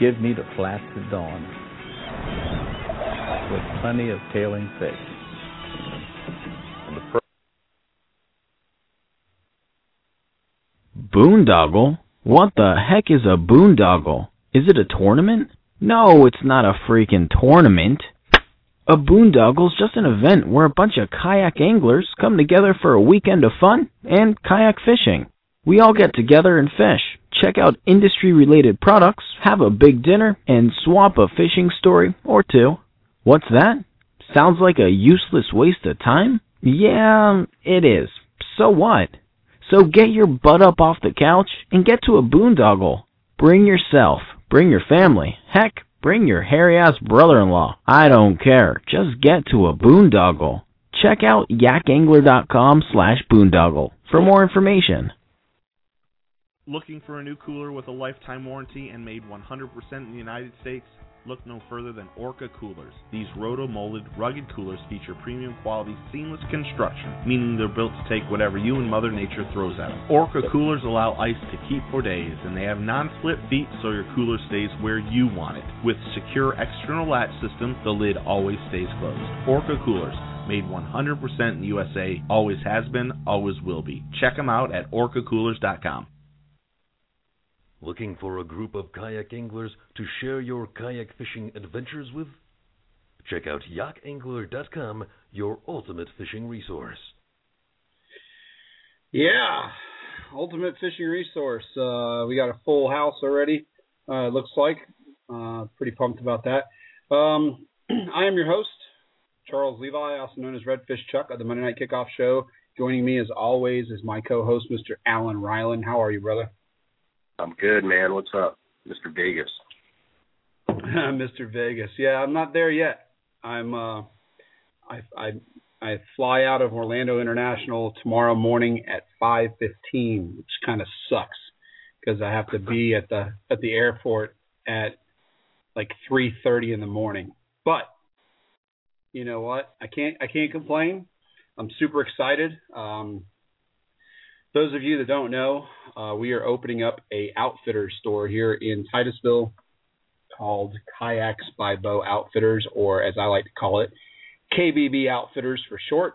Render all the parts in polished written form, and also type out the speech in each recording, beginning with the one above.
give me the placid dawn with plenty of tailing fish. Boondoggle? What the heck is a boondoggle? Is it a tournament? No, it's not a freaking tournament. A boondoggle's just an event where a bunch of kayak anglers come together for a weekend of fun and kayak fishing. We all get together and fish, check out industry-related products, have a big dinner, and swap a fishing story or two. What's that? Sounds like a useless waste of time? Yeah, it is. So what? So get your butt up off the couch and get to a boondoggle. Bring yourself. Bring your family. Heck, bring your hairy-ass brother-in-law. I don't care. Just get to a boondoggle. Check out yakangler.com/boondoggle for more information. Looking for a new cooler with a lifetime warranty and made 100% in the United States? Look no further than Orca Coolers. These roto-molded, rugged coolers feature premium quality, seamless construction, meaning they're built to take whatever you and Mother Nature throws at them. Orca Coolers allow ice to keep for days, and they have non-slip feet so your cooler stays where you want it. With secure external latch system, the lid always stays closed. Orca Coolers, made 100% in the USA, always has been, always will be. Check them out at orcacoolers.com. Looking for a group of kayak anglers to share your kayak fishing adventures with? Check out yakangler.com, your ultimate fishing resource. Yeah, ultimate fishing resource. We got a full house already, it looks like. Pretty pumped about that. I am your host, Charles Levi, also known as Redfish Chuck of the Monday Night Kickoff Show. Joining me, as always, is my co-host, Mr. Alan Ryland. How are you, brother? I'm good, man. What's up, Mr. Vegas? Mr. Vegas. Yeah, I'm not there yet. I fly out of Orlando International tomorrow morning at 5:15, which kind of sucks because I have to be at the airport at like 3:30 in the morning. But you know what? I can't complain. I'm super excited. Those of you that don't know, we are opening up a outfitter store here in Titusville called Kayaks by Bo Outfitters, or as I like to call it, KBB Outfitters for short.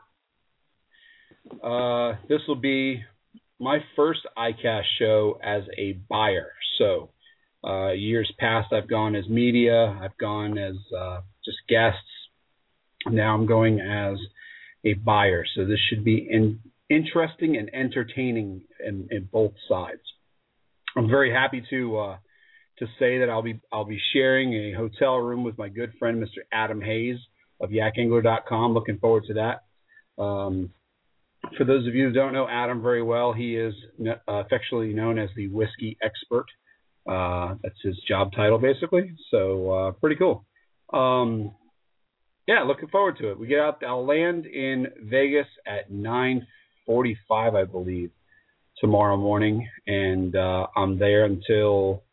This will be my first ICAST show as a buyer. So years past, I've gone as media, I've gone as just guests. Now I'm going as a buyer. So this should be interesting and entertaining in both sides. I'm very happy to say that I'll be sharing a hotel room with my good friend Mr. Adam Hayes of yakangler.com. Looking forward to that. For those of you who don't know Adam very well, he is affectionately known as the whiskey expert. That's his job title, basically. So pretty cool. Yeah, looking forward to it. We get out. I'll land in Vegas at 9:45, I believe, tomorrow morning, and I'm there until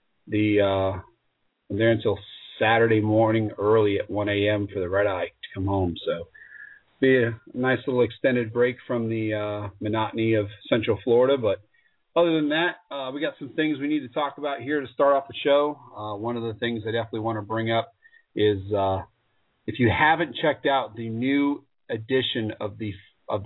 Saturday morning early at 1 a.m. for the red eye to come home. So be a nice little extended break from the monotony of Central Florida. But other than that, we got some things we need to talk about here to start off the show. One of the things I definitely want to bring up is if you haven't checked out the new edition of the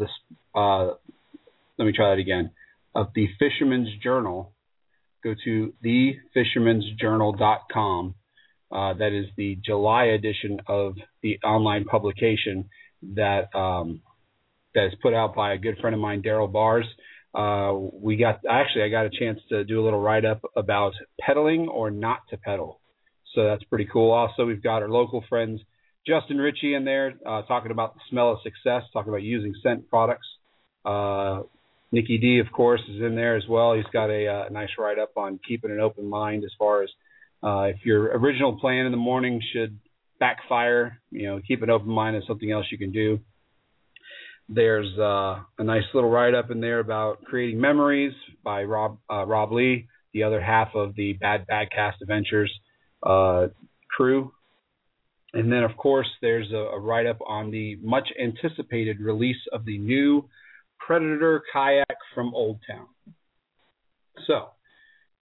Fisherman's Journal, go to thefishermansjournal.com. That is the July edition of the online publication that is put out by a good friend of mine, Daryl Bars. I got a chance to do a little write-up about pedaling or not to pedal. So that's pretty cool. Also, we've got our local friends, Justin Ritchie, in there talking about the smell of success, talking about using scent products. Nikki D, of course, is in there as well. He's got a nice write-up on keeping an open mind as far as if your original plan in the morning should backfire, keep an open mind is something else you can do. There's a nice little write-up in there about creating memories by Rob Lee, the other half of the Bad Cast Adventures crew. And then, of course, there's a write-up on the much-anticipated release of the new Predator kayak from Old Town. So,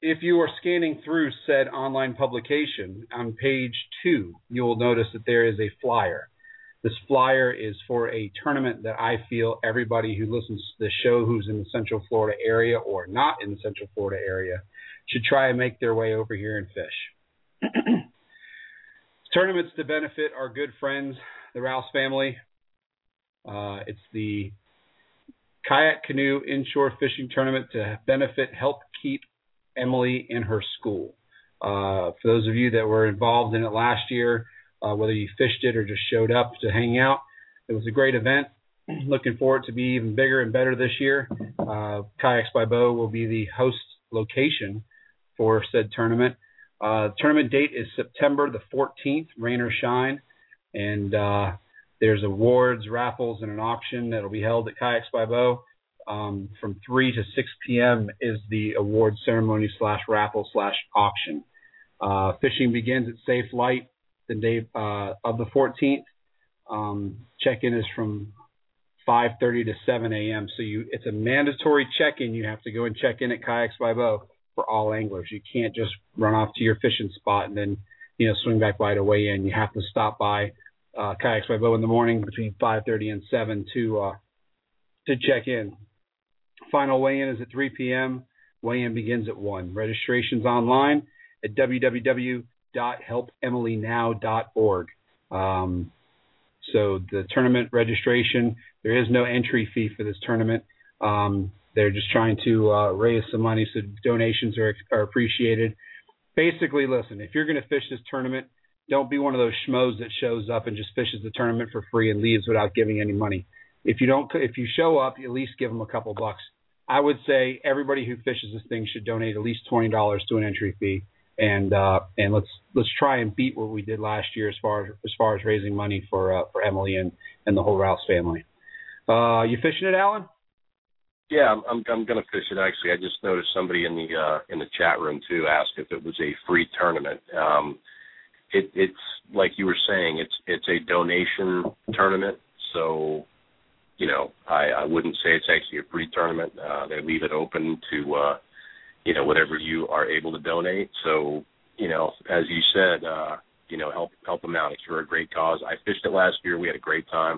if you are scanning through said online publication, on page 2, you will notice that there is a flyer. This flyer is for a tournament that I feel everybody who listens to the show who's in the Central Florida area or not in the Central Florida area should try and make their way over here and fish. Tournaments to benefit our good friends, the Rouse family. It's the Kayak Canoe Inshore Fishing Tournament to help keep Emily in her school. For those of you that were involved in it last year, whether you fished it or just showed up to hang out, it was a great event. Looking for it to be even bigger and better this year. Kayaks by Bo will be the host location for said tournament. Tournament date is September the 14th, rain or shine, and there's awards, raffles, and an auction that will be held at Kayaks by Bo. From 3 to 6 p.m. is the award ceremony /raffle/auction. Fishing begins at Safe Light the day of the 14th. Check-in is from 5:30 to 7 a.m. So it's a mandatory check-in. You have to go and check in at Kayaks by Bo for all anglers. You can't just run off to your fishing spot and then swing back by to weigh in. You have to stop by Kayaks by Bo in the morning between 5:30 and 7 to check in. Final weigh-in is at 3 p.m. Weigh-in begins at 1. Registration's online at www.helpemilynow.org. So the tournament registration, there is no entry fee for this tournament. They're just trying to raise some money, so donations are appreciated. Basically, listen, if you're going to fish this tournament, don't be one of those schmoes that shows up and just fishes the tournament for free and leaves without giving any money. If you show up, you at least give them a couple bucks. I would say everybody who fishes this thing should donate at least $20 to an entry fee, and let's try and beat what we did last year as far as raising money for Emily and the whole Rouse family. You fishing it, Alan? Yeah, I'm gonna fish it. Actually, I just noticed somebody in the chat room too asked if it was a free tournament. It's like you were saying, it's a donation tournament, so. I wouldn't say it's actually a free tournament. They leave it open to, whatever you are able to donate. So, as you said, help them out. It's for a great cause. I fished it last year. We had a great time.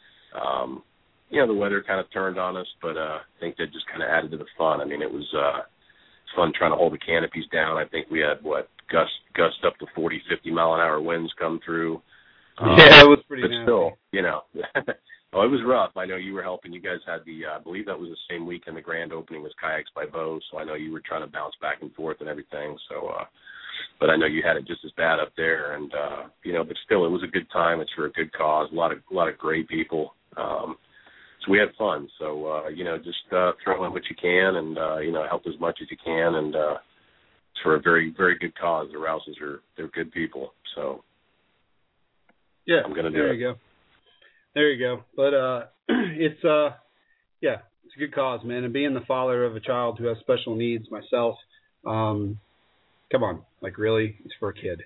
The weather kind of turned on us, but I think that just kind of added to the fun. I mean, it was fun trying to hold the canopies down. I think we had, gust up to 40, 50 mile an hour winds come through. Yeah, it was pretty nasty. But still, Oh, it was rough. I know you were helping. You guys had I believe that was the same weekend the grand opening was Kayaks by Bo, so I know you were trying to bounce back and forth and everything. So, but I know you had it just as bad up there, and but still, it was a good time. It's for a good cause. A lot of great people. So we had fun. So just throw in what you can, and help as much as you can, and it's for a very, very good cause. The Rouses they're good people. So yeah, I'm gonna do it. There you go. There you go. But it's a good cause, man. And being the father of a child who has special needs myself, come on, like really, it's for a kid.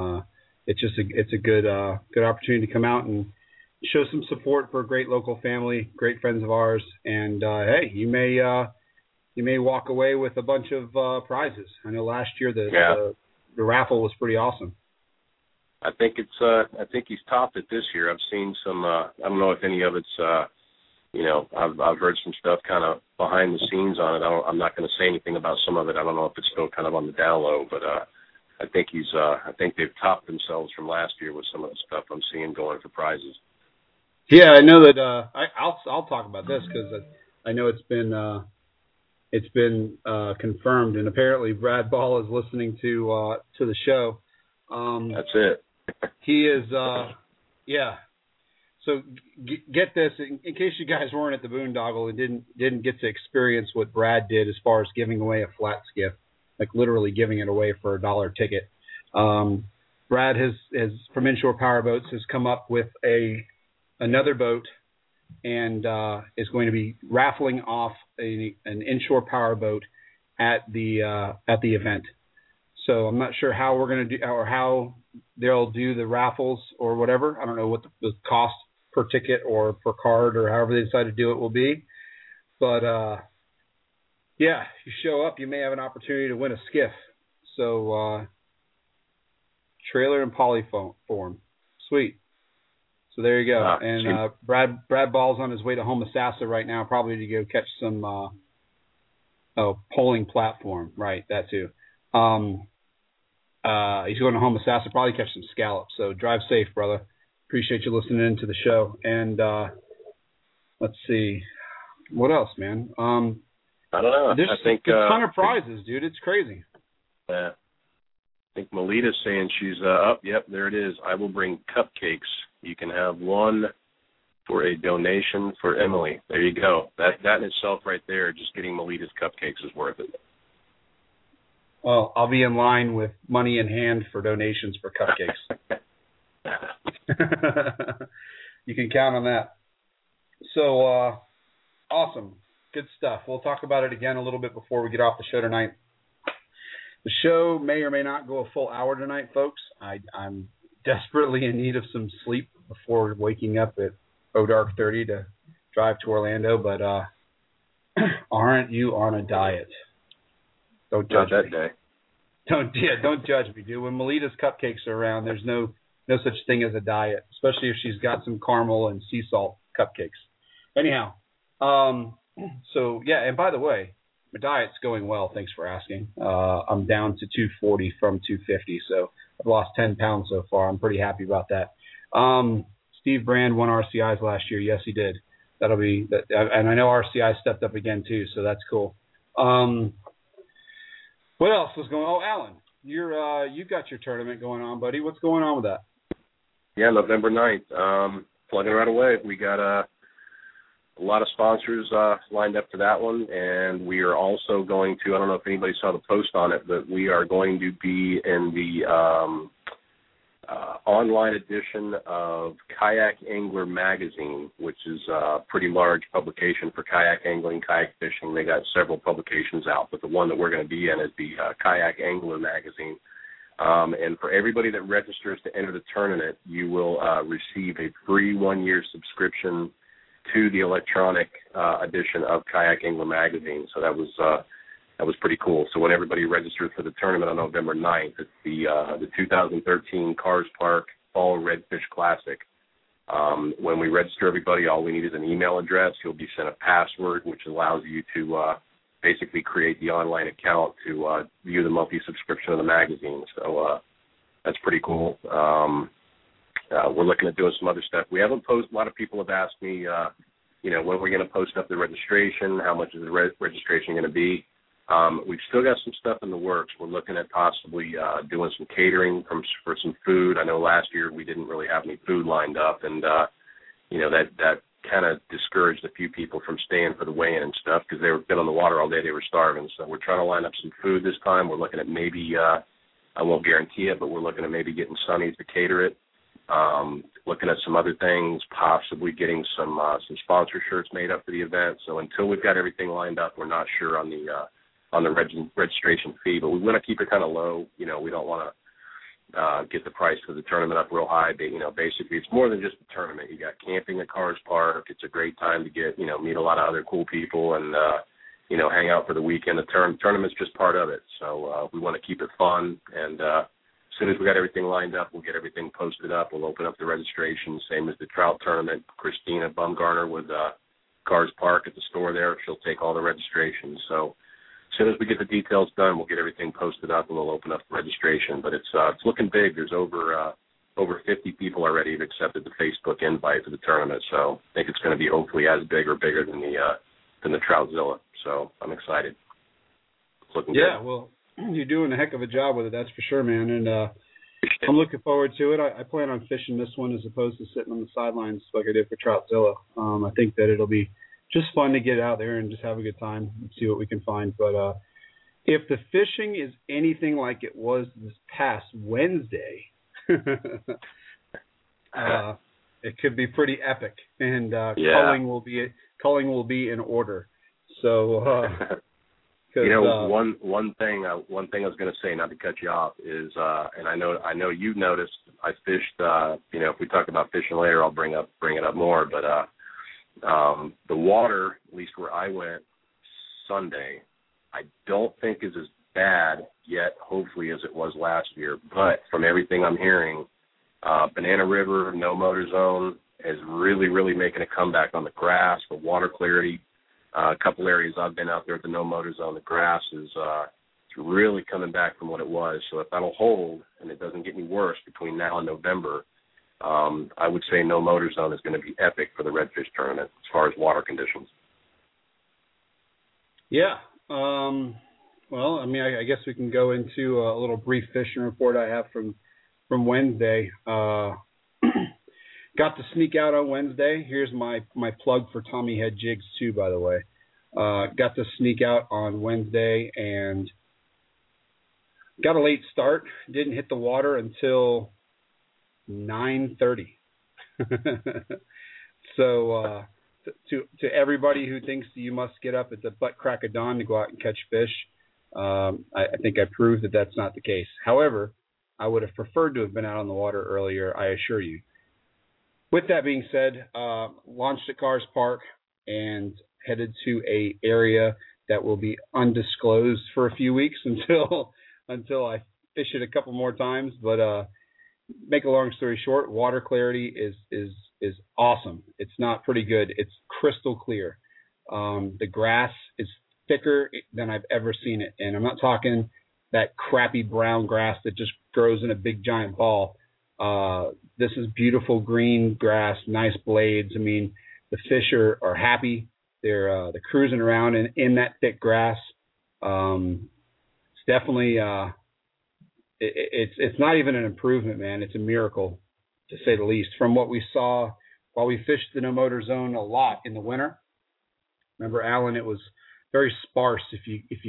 It's a good opportunity to come out and show some support for a great local family, great friends of ours, and hey, you may walk away with a bunch of prizes. I know last year the raffle was pretty awesome. I think he's topped it this year. I've seen some. I don't know if any of it's. I've heard some stuff kind of behind the scenes on it. I'm not going to say anything about some of it. I don't know if it's still kind of on the down low, but I think he's. I think they've topped themselves from last year with some of the stuff I'm seeing going for prizes. Yeah, I know that. I'll talk about this because I know it's been confirmed, and apparently Brad Ball is listening to the show. That's it. He is, yeah. So get this, in case you guys weren't at the Boondoggle and didn't get to experience what Brad did as far as giving away a flat skiff, like literally giving it away for a $1 ticket. Brad has from Inshore Powerboats has come up with another boat and is going to be raffling off an Inshore Powerboat at the event. So I'm not sure how we're going to do or how they'll do the raffles or whatever. I don't know what the cost per ticket or per card or however they decide to do it will be. But Yeah, if you show up, you may have an opportunity to win a skiff. So, trailer and polyform. Sweet. So there you go. And Brad Ball's on his way to Homosassa right now, probably to go catch some polling platform. Right, that too. He's going to Homosassa, probably catch some scallops. So drive safe, brother. Appreciate you listening in to the show. And let's see. What else, man? I don't know. There's I think a ton of prizes, dude. It's crazy. Yeah. I think Melita's saying she's up. Yep, there it is. I will bring cupcakes. You can have one for a donation for Emily. There you go. That in itself right there, just getting Melita's cupcakes is worth it. Well, I'll be in line with money in hand for donations for cupcakes. You can count on that. So, awesome. Good stuff. We'll talk about it again a little bit before we get off the show tonight. The show may or may not go a full hour tonight, folks. I'm desperately in need of some sleep before waking up at dark 30 to drive to Orlando, but aren't you on a diet? Don't judge Not that me. day. Don't judge me, dude. When Melita's cupcakes are around, there's no such thing as a diet, especially if she's got some caramel and sea salt cupcakes. Anyhow, so yeah, and by the way, my diet's going well. Thanks for asking. I'm down to 240 from 250, so I've lost 10 pounds so far. I'm pretty happy about that. Steve Brand won RCIs last year. Yes, he did. That'll be that, and I know RCI stepped up again too, so that's cool. What else was going on? Oh, Alan, you got your tournament going on, buddy. What's going on with that? Yeah, November 9th. Plugging right away. We got a lot of sponsors lined up for that one, and we are also going to, I don't know if anybody saw the post on it, but we are going to be in the online edition of Kayak Angler Magazine, which is a pretty large publication for kayak angling, kayak fishing. They got several publications out, but the one that we're going to be in is the Kayak Angler Magazine. And for everybody that registers to enter the tournament, you will receive a free 1-year subscription to the electronic edition of Kayak Angler Magazine. So that was pretty cool. So when everybody registers for the tournament on November 9th, it's the 2013 Cars Park Fall Redfish Classic. When we register everybody, all we need is an email address. You'll be sent a password, which allows you to basically create the online account to view the monthly subscription of the magazine. So that's pretty cool. We're looking at doing some other stuff. We haven't posted. A lot of people have asked me, when we're going to post up the registration, how much is the registration going to be? We've still got some stuff in the works. We're looking at possibly doing some catering for some food. I know last year we didn't really have any food lined up, and that kind of discouraged a few people from staying for the weigh-in and stuff because they were been on the water all day. They were starving. So we're trying to line up some food this time. We're looking at maybe I won't guarantee it, but we're looking at maybe getting Sonny's to cater it. Looking at some other things, possibly getting some sponsor shirts made up for the event. So until we've got everything lined up, we're not sure on the registration fee, but we want to keep it kind of low. We don't want to get the price for the tournament up real high. But, basically it's more than just a tournament. You got camping at Cars Park. It's a great time to get, meet a lot of other cool people and, hang out for the weekend. The tournament's just part of it. So we want to keep it fun. And as soon as we got everything lined up, we'll get everything posted up. We'll open up the registration, same as the trout tournament. Christina Bumgarner with Cars Park at the store there. She'll take all the registrations. So as soon as we get the details done, we'll get everything posted up and we'll open up the registration. But it's looking big. There's over 50 people already who've accepted the Facebook invite for the tournament. So I think it's going to be hopefully as big or bigger than the Troutzilla. So I'm excited. It's looking good. Yeah, well, you're doing a heck of a job with it, that's for sure, man. And I'm looking forward to it. I plan on fishing this one as opposed to sitting on the sidelines like I did for Troutzilla. I think that it'll be just fun to get out there and just have a good time and see what we can find. But if the fishing is anything like it was this past Wednesday, it could be pretty epic. And culling will be in order. So, one thing I was going to say, not to cut you off, is, and I know you've noticed. I fished. If we talk about fishing later, I'll bring it up more. But the water, at least where I went Sunday, I don't think is as bad yet, hopefully, as it was last year. But from everything I'm hearing, Banana River, No Motor Zone is really, really making a comeback on the grass, the water clarity. A couple areas I've been out there at the No Motor Zone, the grass is it's really coming back from what it was. So if that'll hold and it doesn't get any worse between now and November, I would say No Motor Zone is going to be epic for the Redfish tournament as far as water conditions. Yeah. Well, I mean, I guess we can go into a little brief fishing report I have from Wednesday. Got to sneak out on Wednesday. Here's my plug for Tommy Head Jigs too, by the way. Got to sneak out on Wednesday and got a late start. Didn't hit the water until 9:30. So to everybody who thinks you must get up at the butt crack of dawn to go out and catch fish, I think I proved that that's not the case. However, I would have preferred to have been out on the water earlier, I assure you. With that being said, launched at Cars Park and headed to a area that will be undisclosed for a few weeks until I fish it a couple more times. But make a long story short, water clarity is awesome. It's not pretty good. It's crystal clear. The grass is thicker than I've ever seen it, and I'm not talking that crappy brown grass that just grows in a big giant ball. This is beautiful green grass, nice blades. I mean, the fish are happy. They're cruising around in that thick grass. It's definitely it's not even an improvement, man. It's a miracle, to say the least, from what we saw while we fished the No Motor Zone a lot in the winter. Remember, Alan, it was very sparse. If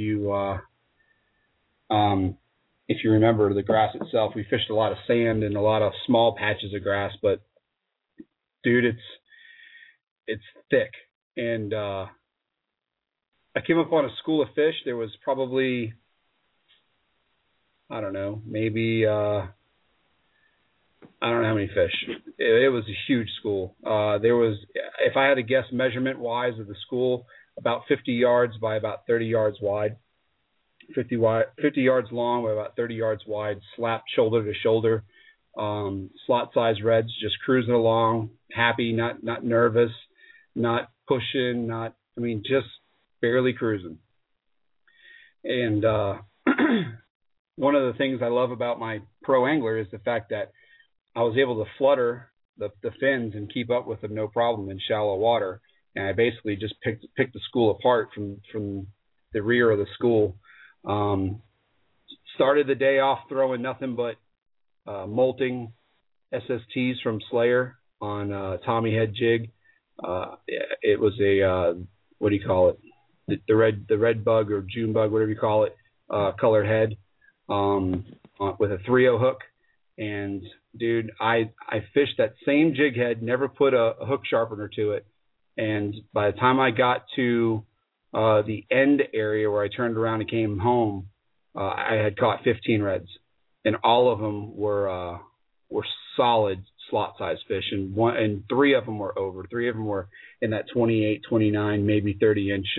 you remember the grass itself, we fished a lot of sand and a lot of small patches of grass, but dude, it's thick. And I came up on a school of fish. There was probably, I don't know, maybe I don't know how many fish. It was a huge school. There was, if I had to guess measurement wise of the school, about 50 yards by about 30 yards wide. 50 yards long by about 30 yards wide, slapped shoulder to shoulder. Slot size reds just cruising along, happy, not nervous, not pushing, just barely cruising. And one of the things I love about my pro angler is the fact that I was able to flutter the fins and keep up with them no problem in shallow water. And I basically just picked the school apart from the rear of the school. Started the day off throwing nothing but molting SSTs from Slayer on Tommy Head jig. It was a what do you call it? The red bug or June bug, whatever you call it, colored head with a 3-0 hook. And dude, I fished that same jig head, never put a hook sharpener to it. And by the time I got to the end area where I turned around and came home, I had caught 15 reds, and all of them were solid slot size fish, and 3 of them were over. 3 of them were in that 28, 29, maybe 30 inch,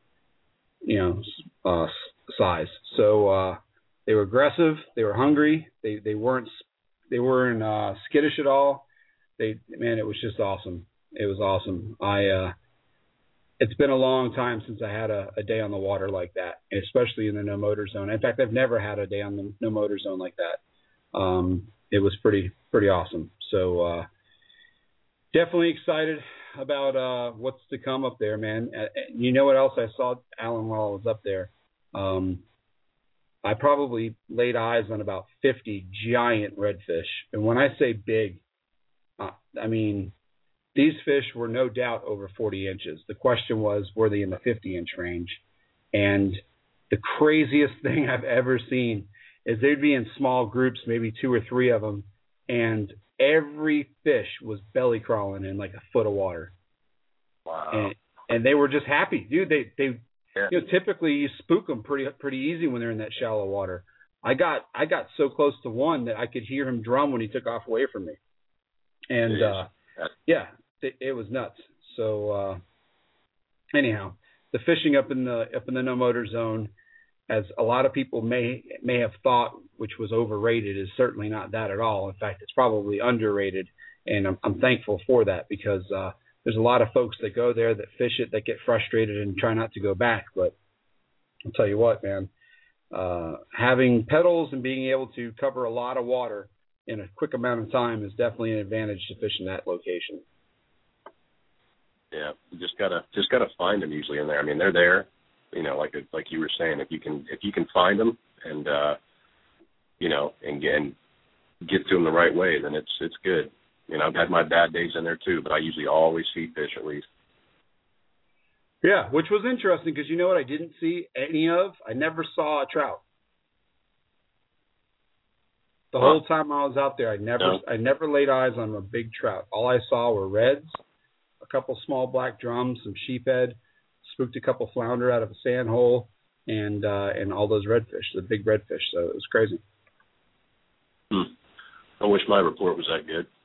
size. So they were aggressive. They were hungry. They weren't skittish at all. It was just awesome. It was awesome. It's been a long time since I had a day on the water like that, especially in the No Motor Zone. In fact, I've never had a day on the No Motor Zone like that. It was pretty awesome. So definitely excited about what's to come up there, man. You know what else I saw, Alan, while I was up there? I probably laid eyes on about 50 giant redfish. And when I say big, I mean these fish were no doubt over 40 inches. The question was, were they in the 50-inch range? And the craziest thing I've ever seen is they'd be in small groups, maybe 2 or 3 of them, and every fish was belly crawling in like a foot of water. Wow. And they were just happy. Dude, they typically you spook them pretty easy when they're in that shallow water. I got so close to one that I could hear him drum when he took off away from me. And it was nuts. So anyhow, the fishing up in the No Motor Zone, as a lot of people may have thought, which was overrated, is certainly not that at all. In fact, it's probably underrated, and I'm thankful for that, because there's a lot of folks that go there, that fish it, that get frustrated and try not to go back. But I'll tell you what, man, having pedals and being able to cover a lot of water in a quick amount of time is definitely an advantage to fishing that location. Yeah, you just gotta find them usually in there. I mean, they're there, like you were saying, if you can find them and and get to them the right way, then it's good. I've had my bad days in there too, but I usually always see fish at least. Yeah, which was interesting, because you know what I didn't see any of? I never saw a trout. The whole time I was out there, I never laid eyes on a big trout. All I saw were reds, a couple small black drums, some sheephead, spooked a couple flounder out of a sand hole, and all those redfish, the big redfish. So it was crazy. I wish my report was that good.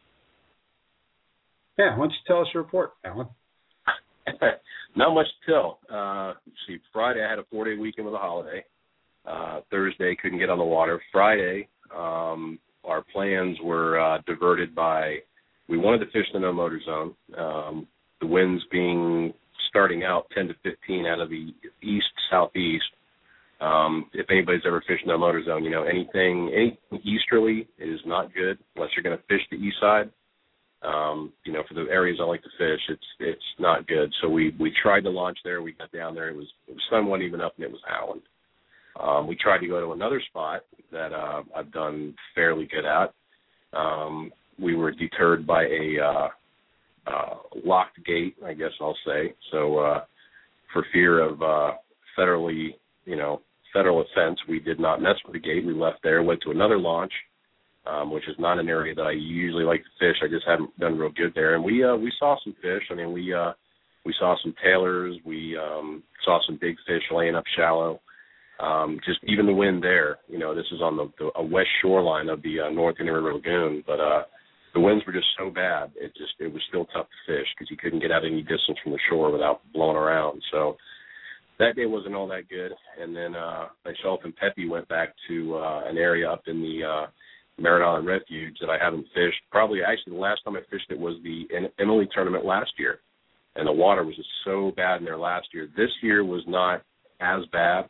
Yeah, why don't you tell us your report, Alan? Not much to tell. See, Friday I had a 4-day weekend with a holiday. Thursday couldn't get on the water. Friday, our plans were diverted by, we wanted to fish the no motor zone. The winds starting out 10 to 15 out of the east southeast. If anybody's ever fished no motor zone, anything easterly is not good unless you're going to fish the east side. For the areas I like to fish, it's not good. So we tried to launch there. We got down there. The sun wasn't even up and it was howling. We tried to go to another spot that I've done fairly good at. We were deterred by a locked gate, I guess I'll say. So for fear of federal offense, we did not mess with the gate. We left there, went to another launch, which is not an area that I usually like to fish. I just haven't done real good there. And we saw some fish. I mean, we saw some tailors. We saw some big fish laying up shallow. Just even the wind there, this is on the west shoreline of the North Indian River Lagoon, but the winds were just so bad, it was still tough to fish because you couldn't get out any distance from the shore without blowing around. So that day wasn't all that good. And then myself and Pepe went back to an area up in the Merritt Island Refuge that I haven't fished. Actually, the last time I fished it was the Emily tournament last year, and the water was just so bad in there last year. This year was not as bad.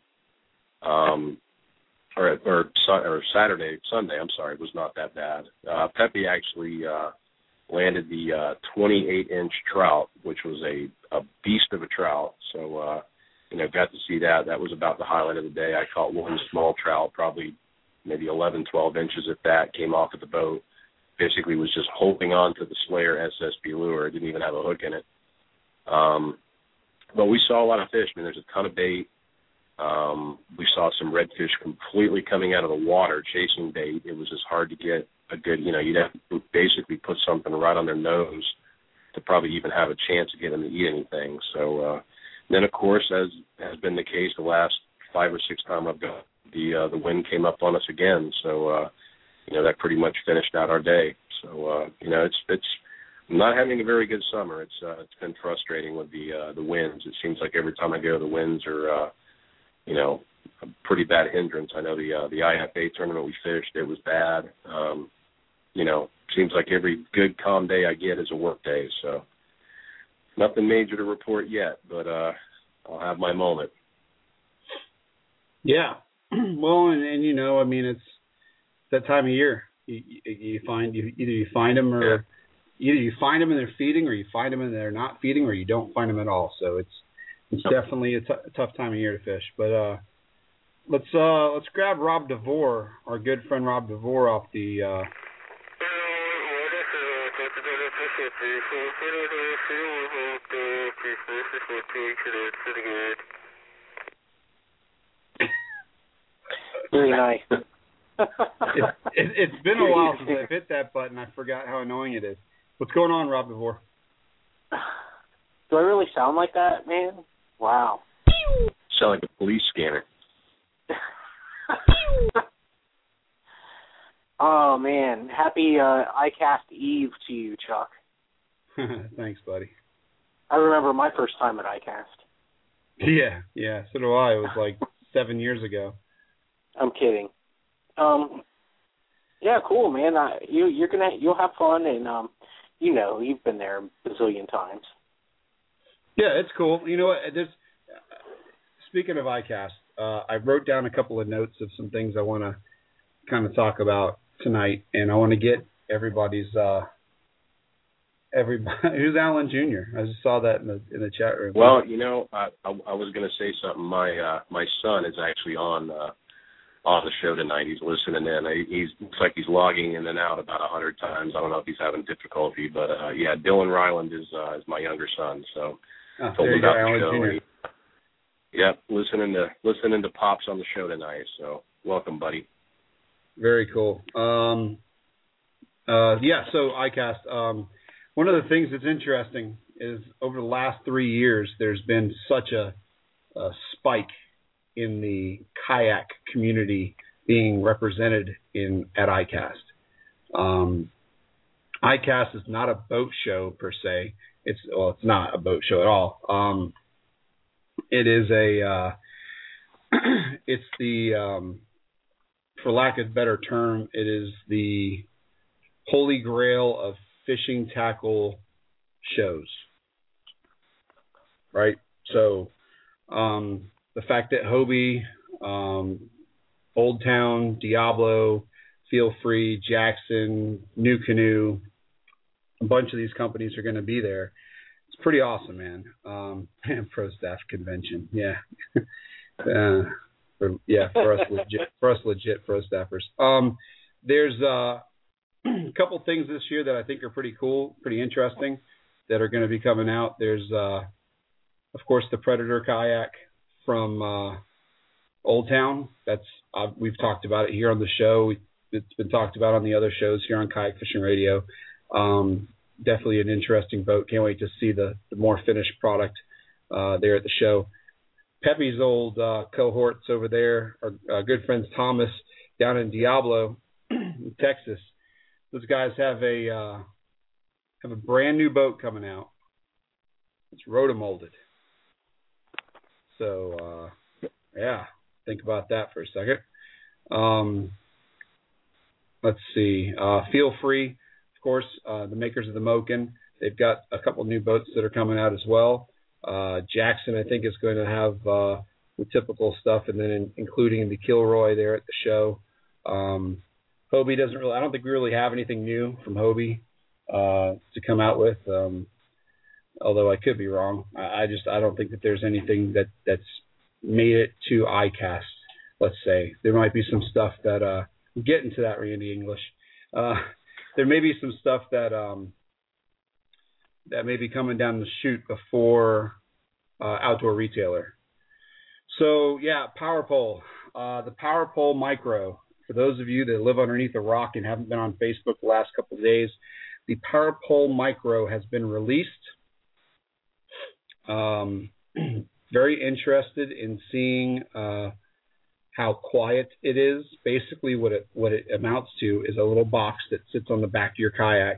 Sunday, was not that bad. Pepe actually landed the 28-inch trout, which was a beast of a trout. So, got to see that. That was about the highlight of the day. I caught one small trout, probably maybe 11, 12 inches if that, came off at the boat. Basically was just holding on to the Slayer SSB lure. It didn't even have a hook in it. But we saw a lot of fish. I mean, there's a ton of bait. We saw some redfish completely coming out of the water chasing bait. It was just hard to get a good, you'd have to basically put something right on their nose to probably even have a chance to get them to eat anything. So then, of course, as has been the case the last 5 or 6 times I've gone, the wind came up on us again. So, that pretty much finished out our day. So, it's not having a very good summer. It's been frustrating with the winds. It seems like every time I go, the winds are a pretty bad hindrance. I know the IFA tournament we fished, it was bad. Seems like every good calm day I get is a work day. So nothing major to report yet, but I'll have my moment. Yeah. Well, and I mean, it's that time of year. You find them or either you find them and they're feeding, or you find them and they're not feeding, or you don't find them at all. So it's definitely a tough time of year to fish. But let's grab Rob DeVore, our good friend Rob DeVore, off the. Very nice. It's been a while since I've hit that button. I forgot how annoying it is. What's going on, Rob DeVore? Do I really sound like that, man? Wow. Sound like a police scanner. Oh, man. Happy ICAST Eve to you, Chuck. Thanks, buddy. I remember my first time at ICAST. Yeah, so do I. It was like 7 years ago. I'm kidding. Yeah, cool, man. You'll have fun, and you've been there a bazillion times. Yeah, it's cool. You know what? Speaking of ICAST, I wrote down a couple of notes of some things I want to kind of talk about tonight, and I want to get everybody's. Who's Alan Jr.? I just saw that in the chat room. Well, I was going to say something. My son is actually on the show tonight. He's listening in. He looks like he's logging in and out about 100 times. I don't know if he's having difficulty, but yeah, Dylan Ryland is my younger son. So told him about the show. Yep, listening to Pops on the show tonight. So welcome, buddy. Very cool. So ICAST. One of the things that's interesting is over the last 3 years, there's been such a spike in the kayak community being represented at ICAST. ICAST is not a boat show per se. It's not a boat show at all. It is it's the, for lack of a better term, it is the holy grail of fishing tackle shows, right? So the fact that Hobie, Old Town, Diablo, Feel Free, Jackson, New Canoe, a bunch of these companies are going to be there. It's pretty awesome, man. Pro Staff Convention, yeah. For us legit pro staffers. There's a couple things this year that I think are pretty cool, pretty interesting, that are going to be coming out. There's, of course, the Predator kayak from Old Town. We've talked about it here on the show. It's been talked about on the other shows here on Kayak Fishing Radio. Definitely an interesting boat. Can't wait to see the more finished product there at the show. Pepe's old cohorts over there, our good friends Thomas down in Diablo, Texas. Those guys have a brand new boat coming out. It's rotomolded. So think about that for a second. Let's see. Feel Free, of course, the makers of the Moken. They've got a couple new boats that are coming out as well. Jackson, I think, is going to have the typical stuff, and then including the Kilroy there at the show. Hobie doesn't really. I don't think we really have anything new from Hobie to come out with. Although I could be wrong. I don't think that there's anything that's made it to ICAST. Let's say there might be some stuff that get into that, Randy English. There may be some stuff that may be coming down the chute before Outdoor Retailer. So yeah, Power Pole, the Power Pole Micro. For those of you that live underneath a rock and haven't been on Facebook the last couple of days, the Power Pole Micro has been released. Very interested in seeing how quiet it is. Basically, what it amounts to is a little box that sits on the back of your kayak.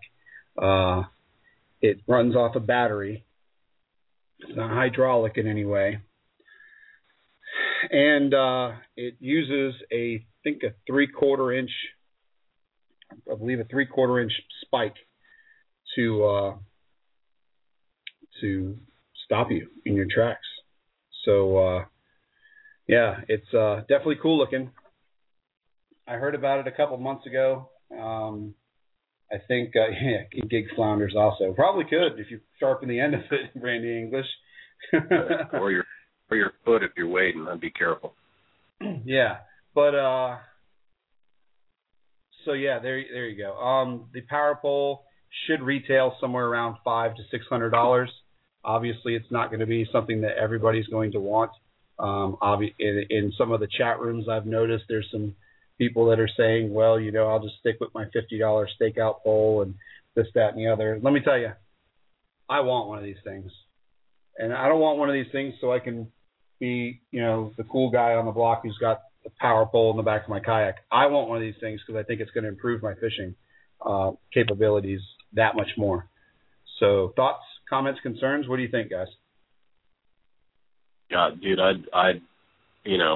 It runs off a battery. It's not hydraulic in any way. And it uses a 3/4 inch, I believe a 3/4 inch spike to stop you in your tracks. So it's definitely cool looking. I heard about it a couple months ago. I think Gig Flounders also probably could if you sharpen the end of it, Randy English. or your foot if you're wading. I'd be careful. Yeah, but so yeah, there you go. The Power Pole should retail somewhere around $500 to $600. Obviously, it's not going to be something that everybody's going to want. In some of the chat rooms, I've noticed there's some people that are saying, well, I'll just stick with my $50 stakeout pole and this, that, and the other. Let me tell you, I want one of these things. And I don't want one of these things so I can be, the cool guy on the block who's got the power pole in the back of my kayak. I want one of these things because I think it's going to improve my fishing capabilities that much more. So thoughts, comments, concerns? What do you think, guys? God, dude, I'd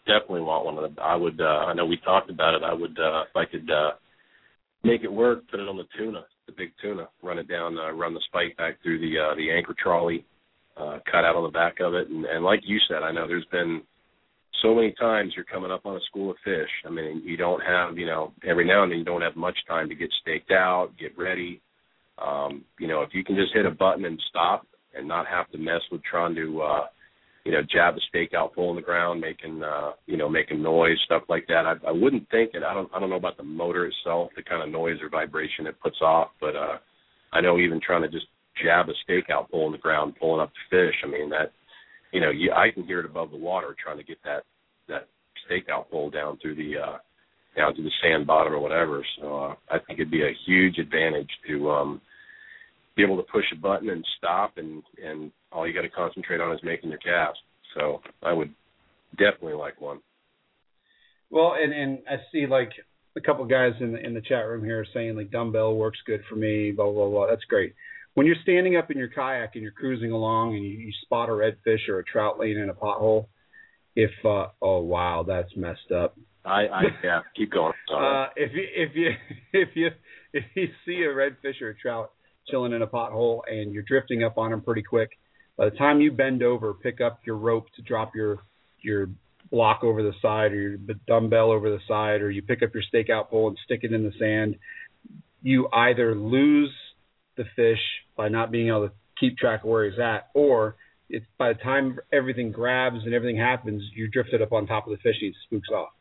definitely want one of them. I would. I know we talked about it. I would, if I could make it work, put it on the tuna, the big tuna, run it down, run the spike back through the anchor trolley, cut out on the back of it, and like you said, I know there's been so many times you're coming up on a school of fish. I mean, you don't have, every now and then you don't have much time to get staked out, get ready. If you can just hit a button and stop and not have to mess with trying to, jab a stake out full in the ground, making noise, stuff like that. I wouldn't think it. I don't know about the motor itself, the kind of noise or vibration it puts off, but I know even trying to just jab a stake out full in the ground, pulling up the fish. I mean that. I can hear it above the water trying to get that stake out pull down through the sand bottom or whatever. So I think it'd be a huge advantage to be able to push a button and stop, and all you got to concentrate on is making your cast. So I would definitely like one. Well, and I see like a couple of guys in the chat room here saying like dumbbell works good for me, blah blah blah. That's great. When you're standing up in your kayak and you're cruising along and you spot a redfish or a trout laying in a pothole, if oh wow, that's messed up. Yeah, keep going. If you see a redfish or a trout chilling in a pothole and you're drifting up on them pretty quick, by the time you bend over, pick up your rope to drop your block over the side or your dumbbell over the side, or you pick up your stake out pole and stick it in the sand, you either lose the fish by not being able to keep track of where he's at, or it's by the time everything grabs and everything happens, you drifted up on top of the fish and he spooks off.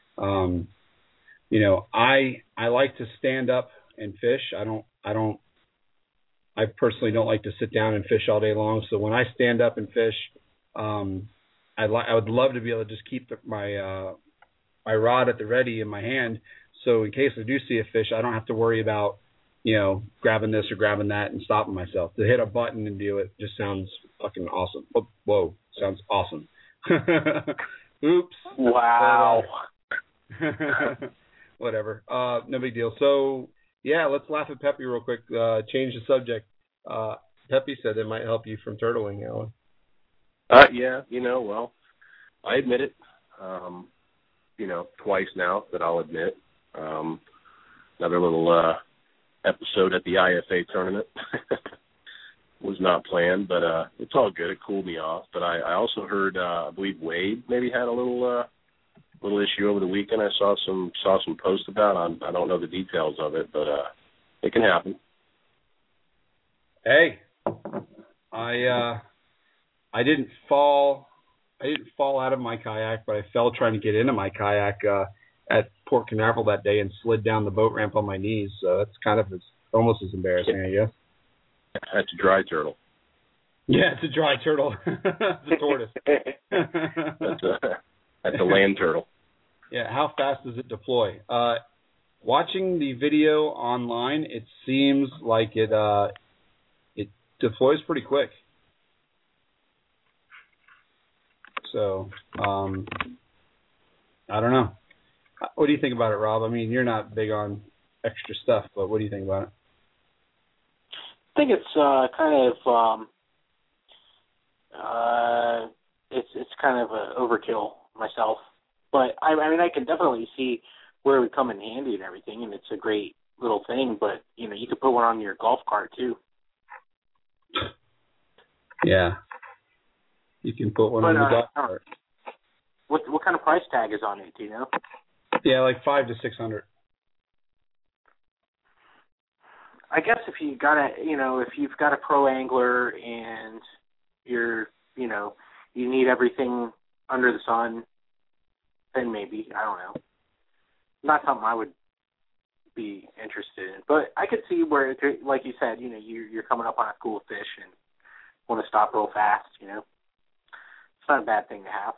I like to stand up and fish. I personally don't like to sit down and fish all day long. So when I stand up and fish, I would love to be able to just keep my rod at the ready in my hand. So in case I do see a fish, I don't have to worry about, grabbing this or grabbing that and stopping myself. To hit a button and do it just sounds fucking awesome. Whoa, sounds awesome. Oops. Wow. Whatever. No big deal. So, yeah, let's laugh at Peppy real quick. Change the subject. Peppy said it might help you from turtling, Alan. Yeah, well, I admit it, twice now that I'll admit. Another little episode at the IFA tournament was not planned, but it's all good. It cooled me off. But I also heard, I believe Wade maybe had a little issue over the weekend. I saw some posts about. I don't know the details of it, but it can happen. Hey, I didn't fall out of my kayak, but I fell trying to get into my kayak at Port Canaveral that day and slid down the boat ramp on my knees. So that's kind of almost as embarrassing, I guess. That's a dry turtle. Yeah, it's a dry turtle. It's a tortoise. That's a land turtle. Yeah, how fast does it deploy? Watching the video online, it seems like it deploys pretty quick. So, I don't know. What do you think about it, Rob? I mean, you're not big on extra stuff, but what do you think about it? I think it's kind of it's kind of a overkill myself. But I mean, I can definitely see where it would come in handy and everything, and it's a great little thing. But you could put one on your golf cart too. Yeah, you can put one on the golf cart. What kind of price tag is on it? Do you know? Yeah, like $500 to $600. I guess if you've got a pro angler and you need everything under the sun, then maybe, I don't know. Not something I would be interested in. But I could see where, like you said, you're coming up on a cool fish and want to stop real fast, It's not a bad thing to have.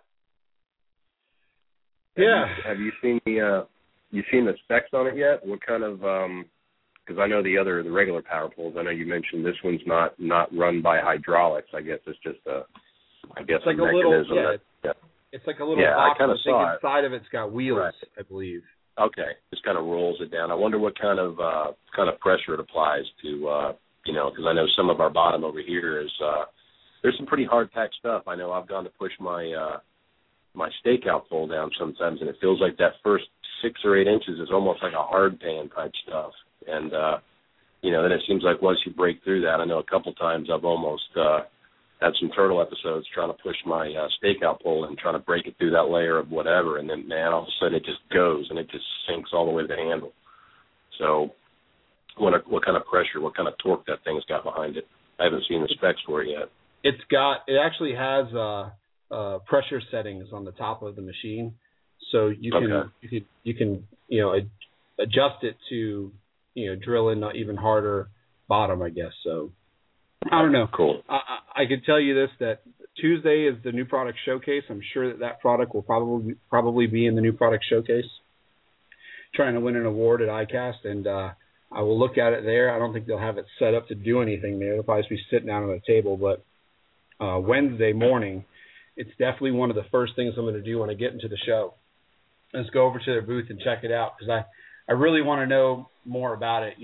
Yeah. Have you seen the specs on it yet? What kind of because I know the regular power poles. I know you mentioned this one's not run by hydraulics. I guess it's just a it's like a mechanism. It's like a little box. I think inside of it's got wheels, right. I believe. Okay, just kind of rolls it down. I wonder what kind of pressure it applies to because I know some of our bottom over here is there's some pretty hard packed stuff. I know I've gone to push my my stakeout pole down sometimes, and it feels like that first 6 or 8 inches is almost like a hard pan type stuff. And then it seems like once you break through that, I know a couple times I've almost had some turtle episodes trying to push my stakeout pole and trying to break it through that layer of whatever, and then, man, all of a sudden it just goes and it just sinks all the way to the handle. So what kind of pressure, what kind of torque that thing's got behind it? I haven't seen the specs for it yet. It actually has pressure settings on the top of the machine, so you can adjust it to drill in even harder bottom, I guess. So I don't know. Cool. I can tell you this, that Tuesday is the new product showcase. I'm sure that product will probably be in the new product showcase, trying to win an award at ICAST, and I will look at it there. I don't think they'll have it set up to do anything there. They'll probably just be sitting down on a table, but Wednesday morning, it's definitely one of the first things I'm going to do when I get into the show. Let's go over to their booth and check it out, because I really want to know more about it.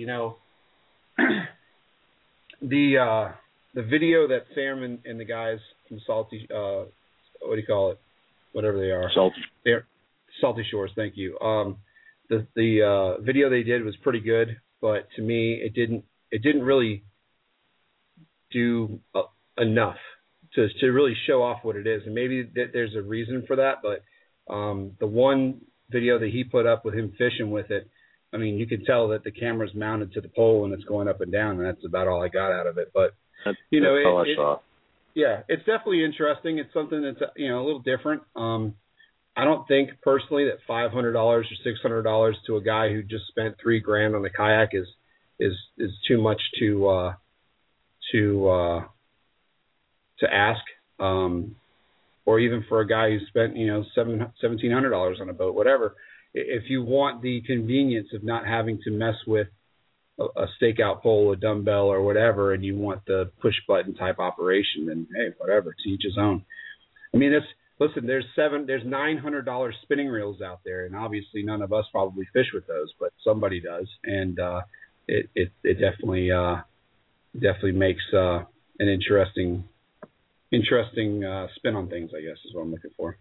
The video that Sam and the guys from Salty, what do you call it? Whatever they are. Salty Shores, thank you. The video they did was pretty good, but to me it didn't really do enough to really show off what it is. And maybe there's a reason for that, but the one video that he put up with him fishing with it, I mean, you can tell that the camera's mounted to the pole and it's going up and down, and that's about all I got out of it. But that's all I saw. Yeah, it's definitely interesting. It's something that's a little different. I don't think personally that $500 or $600 to a guy who just spent $3,000 on the kayak is too much to ask, or even for a guy who spent $1,700 on a boat, whatever. If you want the convenience of not having to mess with a stakeout pole, a dumbbell, or whatever, and you want the push button type operation, then hey, whatever, to each his own. I mean, there's $900 spinning reels out there, and obviously none of us probably fish with those, but somebody does, and it definitely makes an interesting spin on things, I guess, is what I'm looking for.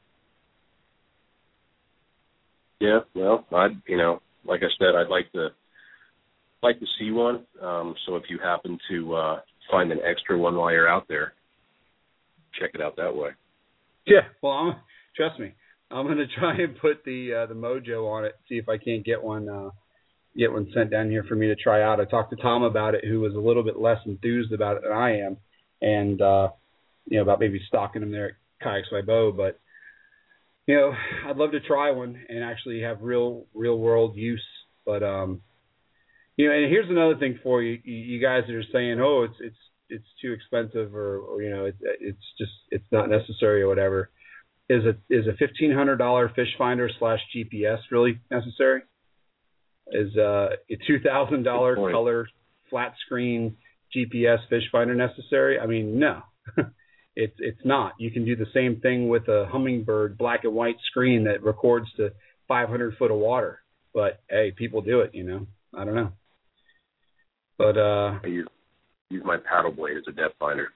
Yeah, well, like I said, I'd like to see one. So if you happen to find an extra one while you're out there, check it out that way. Yeah, well, trust me, I'm going to try and put the mojo on it, see if I can't get one sent down here for me to try out. I talked to Tom about it, who was a little bit less enthused about it than I am, and about maybe stocking them there at Kayaks by Bo, but I'd love to try one and actually have real world use. But and here's another thing for you guys that are saying, oh, it's too expensive, or it's not necessary or whatever. Is a $1,500 fish finder / GPS really necessary? Is a $2,000 color flat screen GPS fish finder necessary? I mean, no. It's not. You can do the same thing with a Humminbird black and white screen that records to 500 foot of water. But hey, people do it. I don't know. But I use my paddle blade as a depth finder.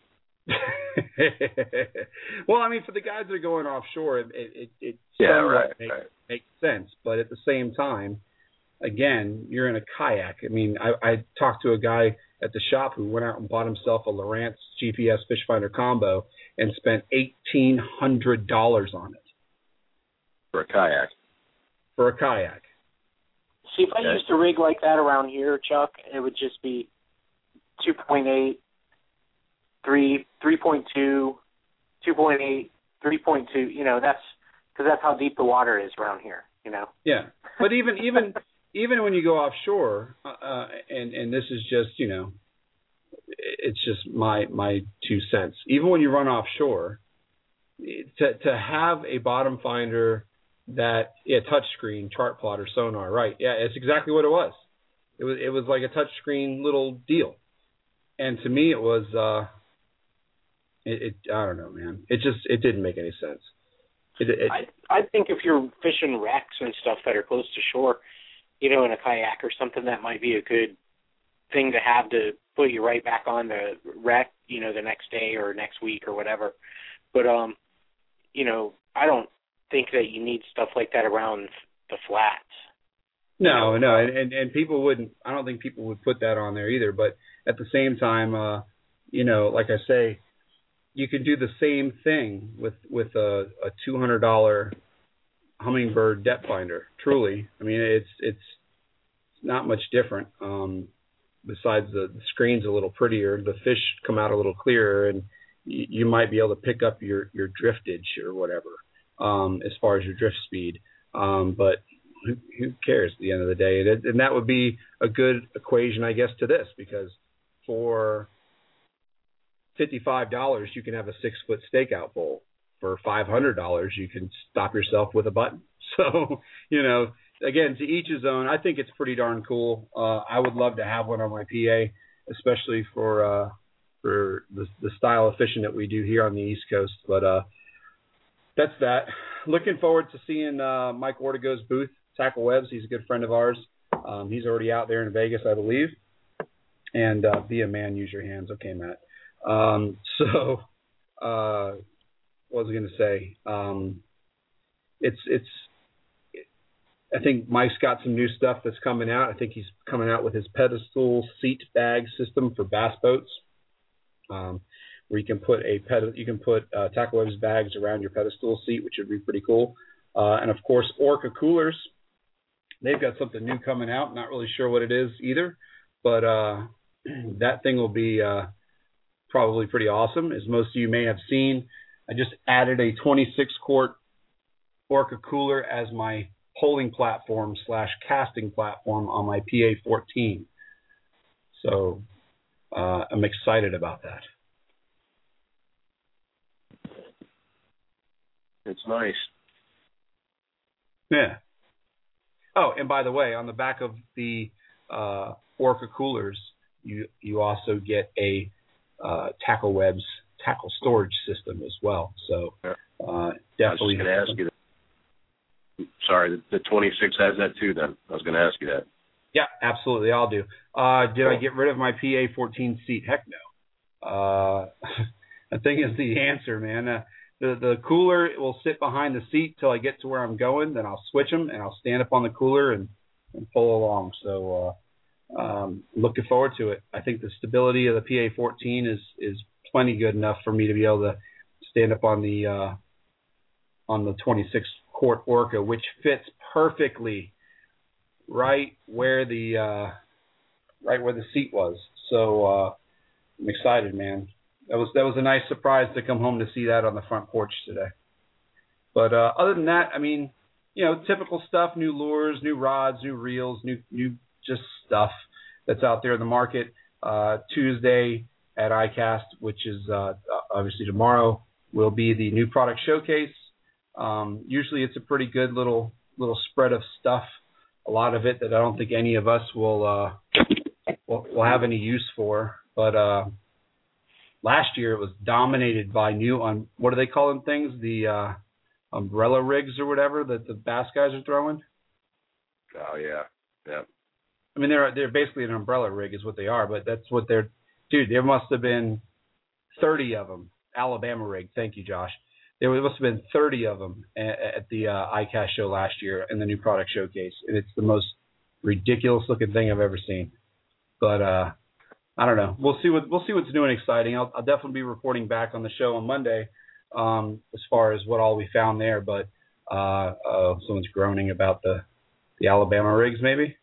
Well, I mean, for the guys that are going offshore, it makes sense. But at the same time, again, you're in a kayak. I mean, I talked to a guy at the shop who went out and bought himself a Lowrance GPS fish finder combo and spent $1,800 on it. For a kayak. See, if I used a rig like that around here, Chuck, it would just be 2.8, 3.2, 2.8, 3.2. That's because that's how deep the water is around here. Yeah, but even when you go offshore, and this is just it's just my 2 cents. Even when you run offshore, to have a bottom finder that touchscreen, chart plotter, sonar, right? Yeah, it's exactly what it was. It was like a touchscreen little deal, and to me it was I don't know, man. It didn't make any sense. I think if you're fishing wrecks and stuff that are close to shore, in a kayak or something, that might be a good thing to have to put you right back on the wreck, the next day or next week or whatever. But I don't think that you need stuff like that around the flats. No, and people wouldn't. I don't think people would put that on there either. But at the same time, like I say, you can do the same thing with a $200 Humminbird depth finder. Truly, I mean, it's not much different. Besides the screen's a little prettier, the fish come out a little clearer, and you might be able to pick up your driftage or whatever as far as your drift speed. But who cares at the end of the day? And that would be a good equation, I guess, to this, because for $55, you can have a 6-foot stakeout pole. For $500, you can stop yourself with a button. So, again, to each his own. I think it's pretty darn cool. I would love to have one on my PA, especially for the style of fishing that we do here on the East Coast. But that's that. Looking forward to seeing Mike Ortego's booth, Tackle Webs. He's a good friend of ours. He's already out there in Vegas, I believe. And be a man, use your hands. Okay, Matt. What was I going to say? I think Mike's got some new stuff that's coming out. I think he's coming out with his pedestal seat bag system for bass boats, where you can put Tackle Webs bags around your pedestal seat, which would be pretty cool. And of course, Orca coolers. They've got something new coming out. Not really sure what it is either, but that thing will be probably pretty awesome. As most of you may have seen, I just added a 26-quart Orca cooler as my polling platform / casting platform on my PA-14. So I'm excited about that. It's nice. Yeah. Oh, and by the way, on the back of the Orca coolers, you also get a Tackle Webs tackle storage system as well. So definitely. I was just going to ask you that. Sorry, the 26 has that too then. I was going to ask you that. Yeah, absolutely. I'll do. Did I get rid of my PA-14 seat? Heck no. I think is the answer, man. The cooler will sit behind the seat till I get to where I'm going. Then I'll switch them, and I'll stand up on the cooler and pull along. So looking forward to it. I think the stability of the PA-14 is plenty good enough for me to be able to stand up on the 26-quart Orca, which fits perfectly right where the seat was. So I'm excited, man. That was a nice surprise to come home to see that on the front porch today. But other than that, I mean, typical stuff: new lures, new rods, new reels, new just stuff that's out there in the market. Tuesday at ICAST, which is obviously tomorrow, will be the new product showcase. Usually it's a pretty good little spread of stuff. A lot of it that I don't think any of us will have any use for. But last year it was dominated by new what do they call them things? The umbrella rigs or whatever that the bass guys are throwing. Oh yeah, yeah. I mean they're basically an umbrella rig is what they are, but that's what they're. Dude, there must have been 30 of them. Alabama rig. Thank you, Josh. There must have been 30 of them at the ICAST show last year in the new product showcase, and it's the most ridiculous looking thing I've ever seen. But I don't know. We'll see what's new and exciting. I'll definitely be reporting back on the show on Monday as far as what all we found there. But someone's groaning about the Alabama rigs, maybe.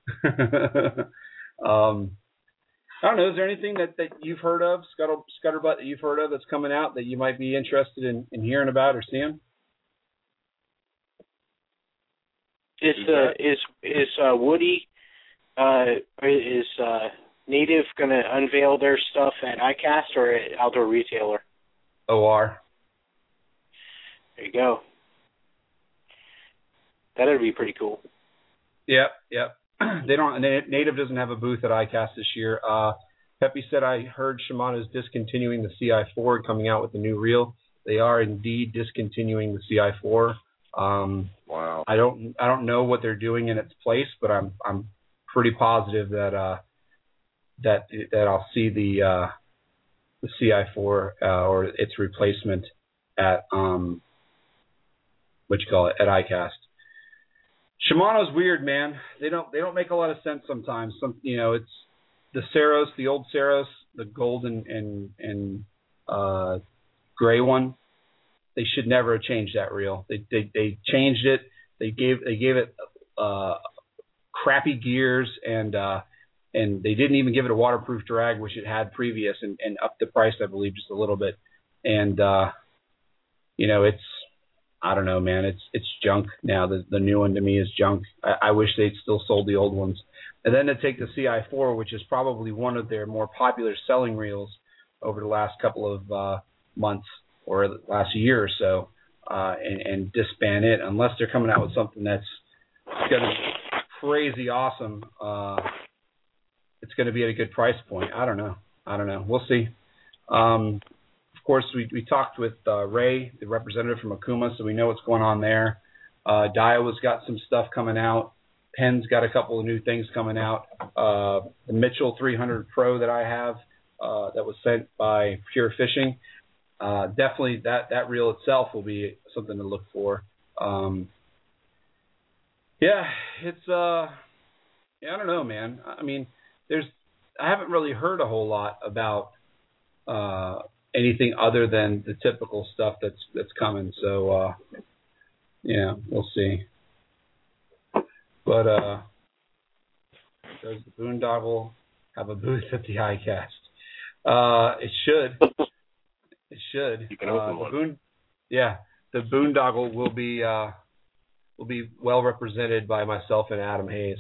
I don't know. Is there anything that you've heard of, Scutterbutt, that you've heard of that's coming out that you might be interested in hearing about or seeing? Is Woody is Native going to unveil their stuff at ICAST or at Outdoor Retailer? OR. There you go. That would be pretty cool. Yep. Native doesn't have a booth at ICAST this year. Pepe said, I heard Shimano's discontinuing the CI4 coming out with the new reel. They are indeed discontinuing the CI4. Wow. I don't know what they're doing in its place, but I'm pretty positive that I'll see the CI4 or its replacement at at ICAST. Shimano's weird, man. They don't make a lot of sense sometimes. It's the Saros, the old Saros, the gold and gray one. They should never have changed that reel. They changed it. They gave it crappy gears and they didn't even give it a waterproof drag, which it had previous, and upped the price, I believe, just a little bit. And it's, I don't know, man. It's junk now. The new one to me is junk. I wish they'd still sold the old ones. And then to take the CI4, which is probably one of their more popular selling reels over the last couple of months or the last year or so, and disband it, unless they're coming out with something that's going to be crazy awesome. It's going to be at a good price point. I don't know. We'll see. Of course, we talked with Ray, the representative from Okuma, so we know what's going on there. Daiwa's got some stuff coming out. Penn's got a couple of new things coming out. The Mitchell 300 Pro that I have that was sent by Pure Fishing, definitely that reel itself will be something to look for. It's I don't know, man. I mean, I haven't really heard a whole lot about anything other than the typical stuff that's coming. So we'll see. But does the Boondoggle have a booth at the ICAST? It should. It should. You can open one. The Boondoggle will be well represented by myself and Adam Hayes.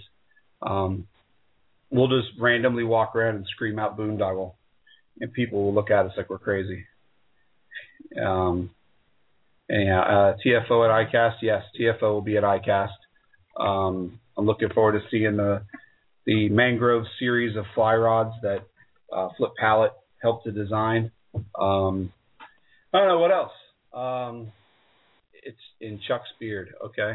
We'll just randomly walk around and scream out Boondoggle, and people will look at us like we're crazy. TFO at ICAST, yes, TFO will be at ICAST. I'm looking forward to seeing the Mangrove series of fly rods that Flip Pallet helped to design. I don't know what else. It's in Chuck's beard. Okay.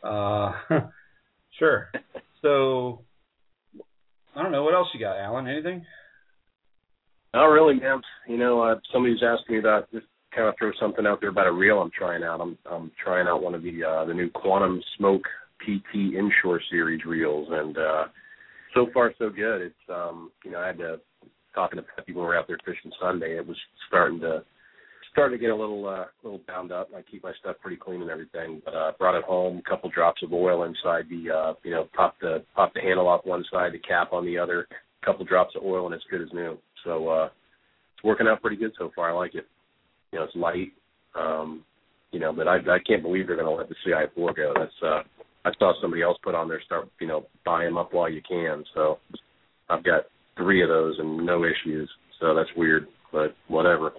Sure. So I don't know what else you got, Alan. Anything? Not really, man. Somebody's asking me about, just kind of throw something out there about a reel I'm trying out. I'm trying out one of the new Quantum Smoke PT Inshore series reels, and so far so good. It's I had to talking to people when we were out there fishing Sunday. It was starting to get a little bound up. I keep my stuff pretty clean and everything, but brought it home. A couple drops of oil inside the pop the handle off one side, the cap on the other. A couple drops of oil, and it's good as new. So it's working out pretty good so far. I like it. It's light. But I can't believe they're going to let the CI4 go. That's I saw somebody else put on there, start buy them up while you can. So I've got 3 of those and no issues. So that's weird, but whatever.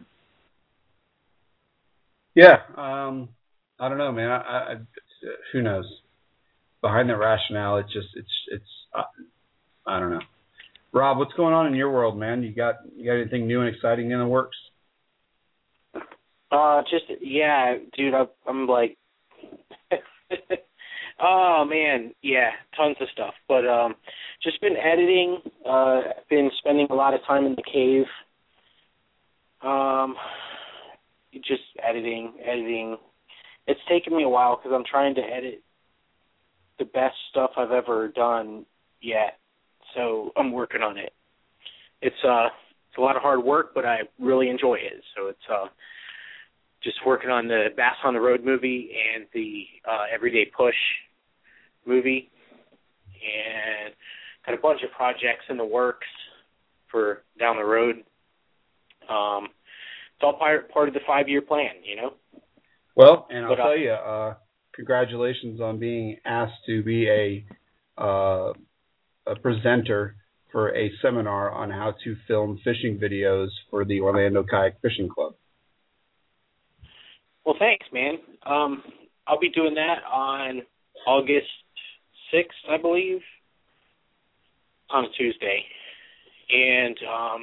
Yeah, I don't know, man. I who knows? Behind that rationale, it's I don't know. Rob, what's going on in your world, man? You got anything new and exciting in the works? Dude, I'm like, oh man, yeah, tons of stuff. But just been editing. Been spending a lot of time in the cave. Just editing. It's taken me a while because I'm trying to edit the best stuff I've ever done yet. So I'm working on it. It's a lot of hard work, but I really enjoy it. So it's just working on the Bass on the Road movie and the Everyday Push movie, and got a bunch of projects in the works for down the road. It's all part of the 5-year plan, Well, and I'll tell you, congratulations on being asked to be a presenter for a seminar on how to film fishing videos for the Orlando Kayak Fishing Club. Well, thanks, man. I'll be doing that on August 6th, I believe, on a Tuesday. And,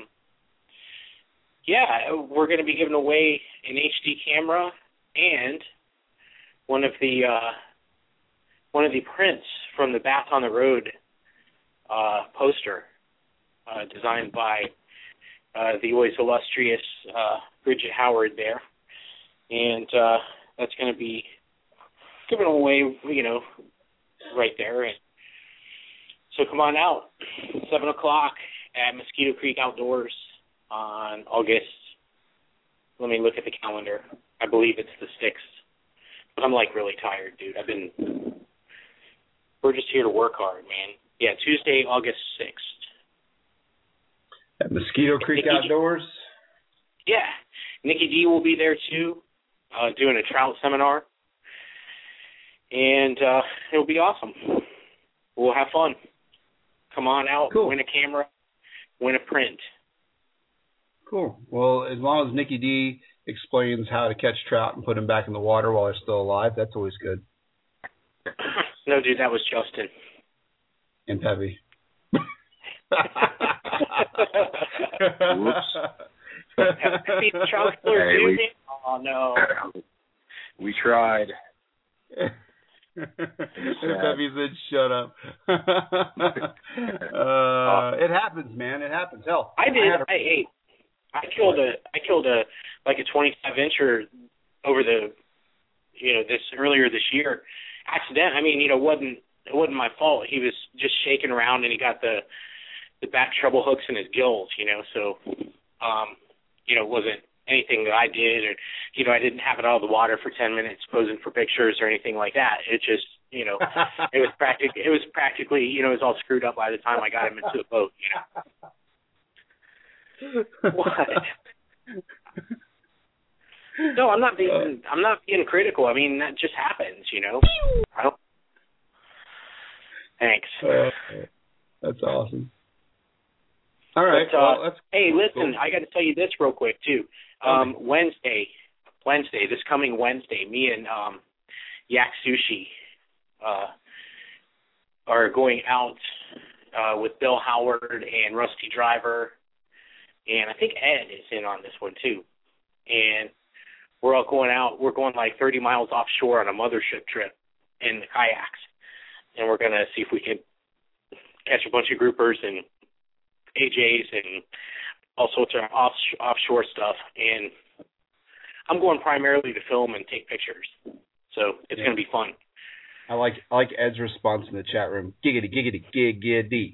we're going to be giving away an HD camera and one of the prints from the Bass on the Road poster designed by the always illustrious Bridget Howard there. And that's going to be giving away, right there. And so come on out, 7 o'clock at Mosquito Creek Outdoors on August. Let me look at the calendar. I believe it's the 6th. But I'm really tired, dude. We're just here to work hard, man. Yeah, Tuesday, August 6th. At Mosquito Creek Outdoors? Yeah. Nikki D will be there, too, doing a trout seminar. And it'll be awesome. We'll have fun. Come on out, cool. Win a camera, win a print. Cool. Well, as long as Nikki D explains how to catch trout and put them back in the water while they're still alive, that's always good. No, dude, that was Justin. And Peppy. Whoops. Peppy the trout killer, dude. Oh, no. We tried. Peppy said, "Shut up." It happens, man. It happens. Hell, I killed a 25-incher over this earlier this year. Accident. I mean, it wasn't my fault. He was just shaking around and he got the back treble hooks in his gills. So it wasn't anything that I did, or I didn't have it out of the water for 10 minutes posing for pictures or anything like that. It just it was practically it was all screwed up by the time I got him into the boat. What? No, I'm not being critical. I mean, that just happens, I don't. Thanks. That's awesome. All right. But, hey, listen, I got to tell you this real quick too. Wednesday, this coming Wednesday, me and Yak Sushi are going out with Bill Howard and Rusty Driver, and I think Ed is in on this one too. And we're all going out. We're going 30 miles offshore on a mothership trip in the kayaks, and we're gonna see if we can catch a bunch of groupers and AJs and all sorts of offshore stuff. And I'm going primarily to film and take pictures, so it's going to be fun. I like Ed's response in the chat room. Giggity, giggity, giggity.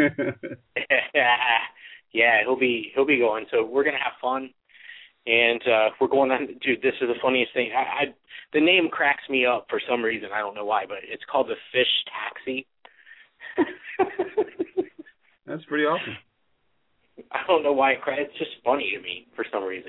Yeah, he'll be going. So we're going to have fun, and we're going on. Dude, this is the funniest thing. The name cracks me up for some reason. I don't know why, but it's called the Fish Taxi. That's pretty awesome. I don't know why it's just funny to me for some reason.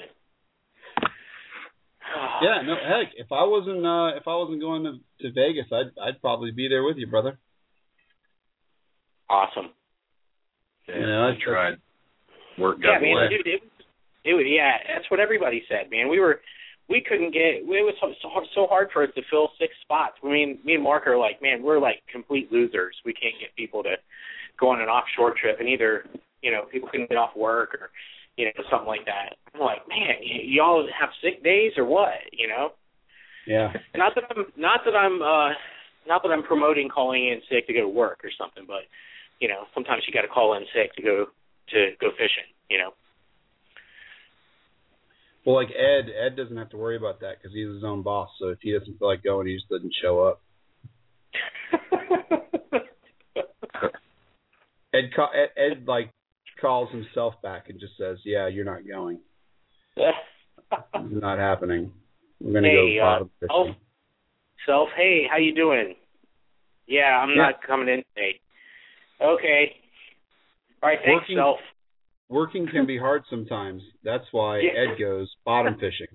Yeah, no, heck, if I wasn't going to Vegas, I'd probably be there with you, brother. Awesome. Yeah, I tried. Work got away. Man, dude, it was that's what everybody said, man. We couldn't get. It was so hard for us to fill 6 spots. I mean, me and Mark are man, we're complete losers. We can't get people to go on an offshore trip, and either people couldn't get off work or something like that. I'm like, man, y'all have sick days or what? Yeah. Not that I'm promoting calling in sick to go to work or something, but sometimes you got to call in sick to go fishing. Well, Ed doesn't have to worry about that because he's his own boss. So if he doesn't feel like going, he just doesn't show up. Ed calls himself back and just says, "Yeah, you're not going. It's not happening. We're gonna go bottom fishing." Self, hey, how you doing? Yeah, I'm not coming in today. Okay. All right, thanks, Self. Working can be hard sometimes. That's why Ed goes bottom fishing.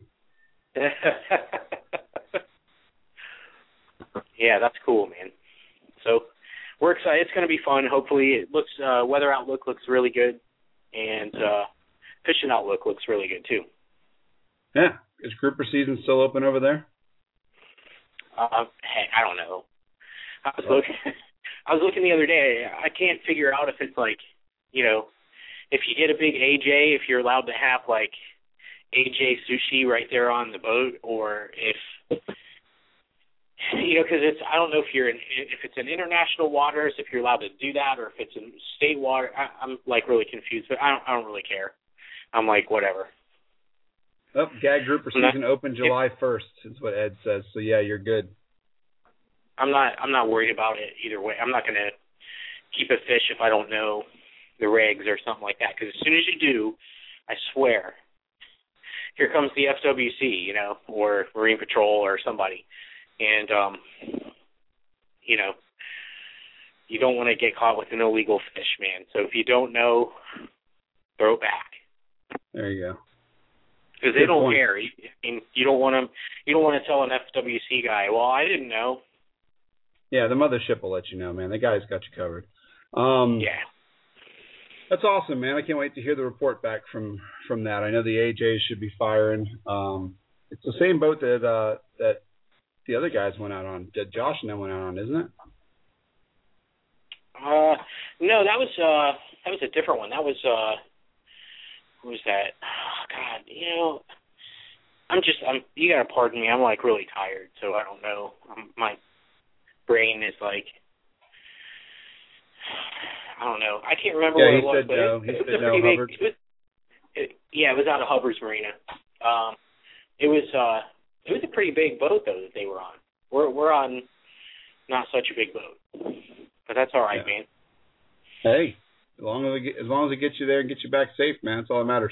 Yeah, that's cool, man. So we're excited. It's going to be fun. Hopefully, it looks weather outlook looks really good, and fishing outlook looks really good too. Yeah, is grouper season still open over there? Hey, I don't know. I was looking the other day. I can't figure out if it's if you get a big AJ, if you're allowed to have AJ sushi right there on the boat, or if because I don't know if it's in international waters, if you're allowed to do that, or if it's in state water. I'm really confused, but I don't really care. I'm whatever. Oh, gag grouper season open July 1st is what Ed says. So yeah, you're good. I'm not worried about it either way. I'm not going to keep a fish if I don't know the regs or something like that. Because as soon as you do, I swear, here comes the FWC, you know, or Marine Patrol or somebody, and you know, you don't want to get caught with an illegal fish, man. So if you don't know, throw it back. There you go. Because they don't care. I mean, you don't want to tell an FWC guy, well, I didn't know. Yeah, the mothership will let you know, man. The guy's got you covered. Yeah. That's awesome, man. I can't wait to hear the report back from that. I know the AJs should be firing. It's the same boat that the other guys went out on, that Josh and them went out on, isn't it? No, that was a different one. That was who was that? Oh, God, you know, you gotta pardon me. I'm like really tired, so I don't know. My brain is like, I don't know. I can't remember what it was. He said no, Hubbard. It was out of Hubbard's Marina. It was a pretty big boat though that they were on. We're on not such a big boat, but that's all right, man. Hey, as long as it gets you there and gets you back safe, man, that's all that matters.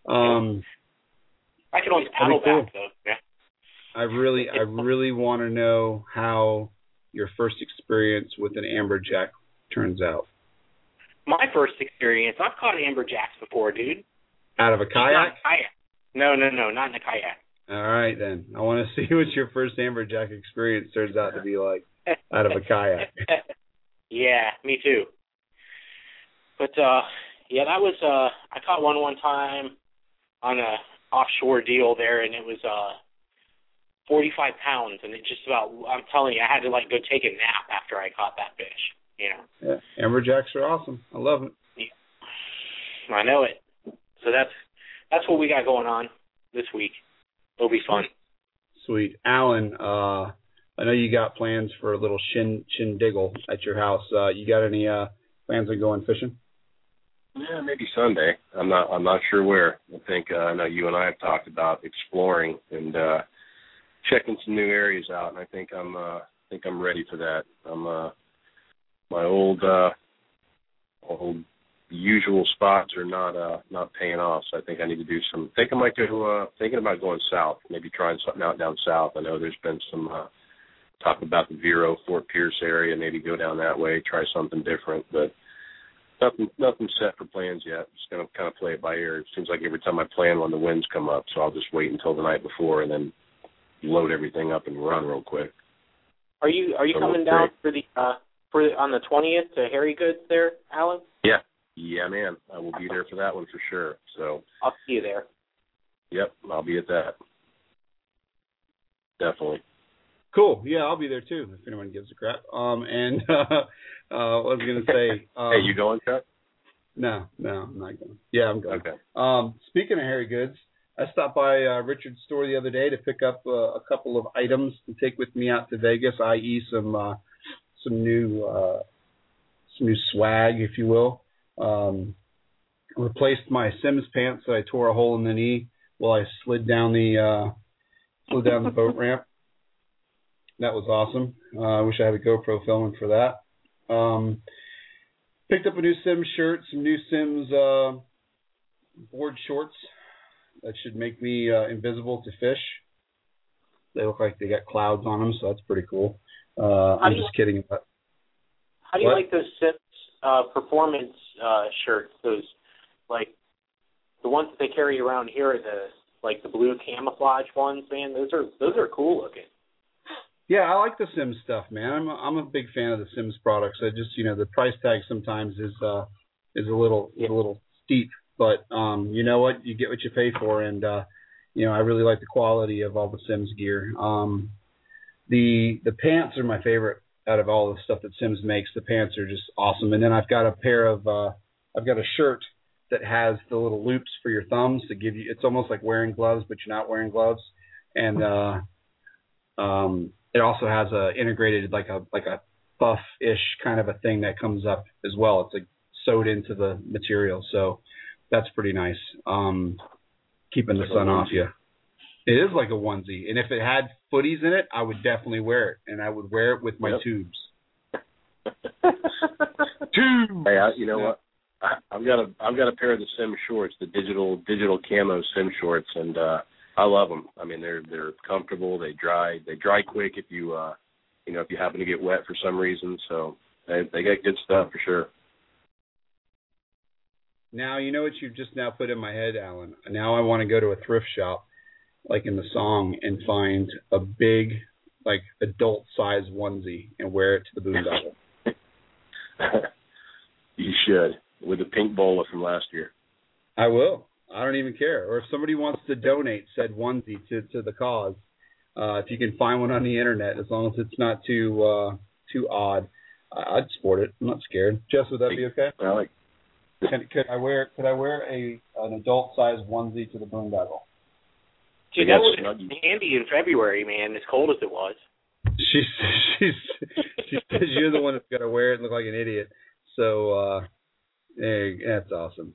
I can always paddle back though. Yeah. I really want to know how your first experience with an amberjack turns out. My first experience, I've caught amberjacks before, dude. Out of a kayak? No, not in a kayak. All right, then. I want to see what your first amberjack experience turns out to be like out of a kayak. Yeah, me too. But, yeah, that was, I caught one time on a offshore deal there, and it was 45 pounds, and it just about, I'm telling you, I had to, like, go take a nap after I caught that fish, you know. Yeah, amberjacks are awesome. I love it. Yeah. I know it. So that's what we got going on this week. It'll be fun. Sweet. Alan, I know you got plans for a little shindiggle at your house. You got any plans on going fishing? Yeah, maybe Sunday. I'm not sure where. I know you and I have talked about exploring and checking some new areas out, and I think I'm ready for that. My old usual spots are not paying off, so I think I need to do some. I think I might go thinking about going south, maybe trying something out down south. I know there's been some talk about the Vero, Fort Pierce area, maybe go down that way, try something different, but nothing set for plans yet. Just going to kind of play it by ear. It seems like every time I plan one, the winds come up, so I'll just wait until the night before and then load everything up and run real quick. Are you coming down for on the 20th to Harry Goods there, Alan? Yeah, man. I will be there for that one for sure. So I'll see you there. Yep, I'll be at that. Definitely. Cool. Yeah, I'll be there too, if anyone gives a crap. And what I was going to say. Hey, you going, Chuck? No, I'm not going. Yeah, I'm going. Okay. Speaking of Harry Goods, I stopped by Richard's store the other day to pick up a couple of items to take with me out to Vegas, i.e. some new swag, if you will. Replaced my Sims pants that I tore a hole in the knee while I slid down the boat ramp. That was awesome. I wish I had a GoPro filming for that. Picked up a new Sims shirt, some new Sims board shorts that should make me invisible to fish. They look like they got clouds on them, so that's pretty cool. I'm just kidding. How do you like those Sims performance shirts? Those, like, the ones that they carry around here are the blue camouflage ones, man. Those are cool looking. Yeah, I like the Sims stuff, man. I'm a big fan of the Sims products. I just, the price tag sometimes is a little steep, but you know what? You get what you pay for, and I really like the quality of all the Sims gear. The pants are my favorite out of all the stuff that Sims makes. The pants are just awesome. And then I've got a shirt that has the little loops for your thumbs to give you. It's almost like wearing gloves, but you're not wearing gloves. And it also has a integrated like a buff-ish kind of a thing that comes up as well. It's like sewed into the material, so that's pretty nice. Keeping the sun off you. It is like a onesie, and if it had footies in it, I would definitely wear it, and I would wear it with my tubes. Tubes. Hey, you know what? I've got a pair of the Sim shorts, the digital camo Sim shorts, and I love them. I mean, they're comfortable. They dry quick if you if you happen to get wet for some reason. So they got good stuff for sure. Now you know what you've just now put in my head, Alan. Now I want to go to a thrift shop, like in the song, and find a big, like, adult-size onesie and wear it to the boondoggle. You should, with the pink bowler from last year. I will. I don't even care. Or if somebody wants to donate said onesie to the cause, if you can find one on the internet, as long as it's not too odd, I'd sport it. I'm not scared. Jess, would that be okay? I like. Could I wear an adult-sized onesie to the boondoggle? Dude, that would have been handy in February, man, as cold as it was. She says you're the one that's got to wear it and look like an idiot. So, that's awesome.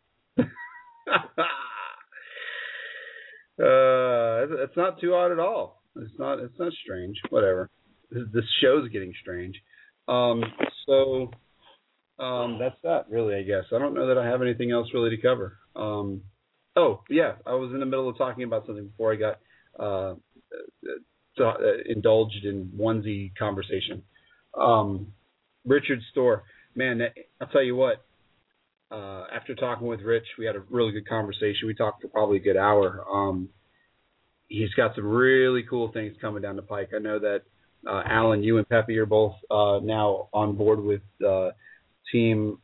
It's not too odd at all. It's not strange. Whatever. This show's getting strange. So that's that, really, I guess. I don't know that I have anything else really to cover. Oh, yeah, I was in the middle of talking about something before I got indulged in onesie conversation. Richard's store. Man, I'll tell you what, after talking with Rich, we had a really good conversation. We talked for probably a good hour. He's got some really cool things coming down the pike. I know that, Alan, you and Peppy are both now on board with Team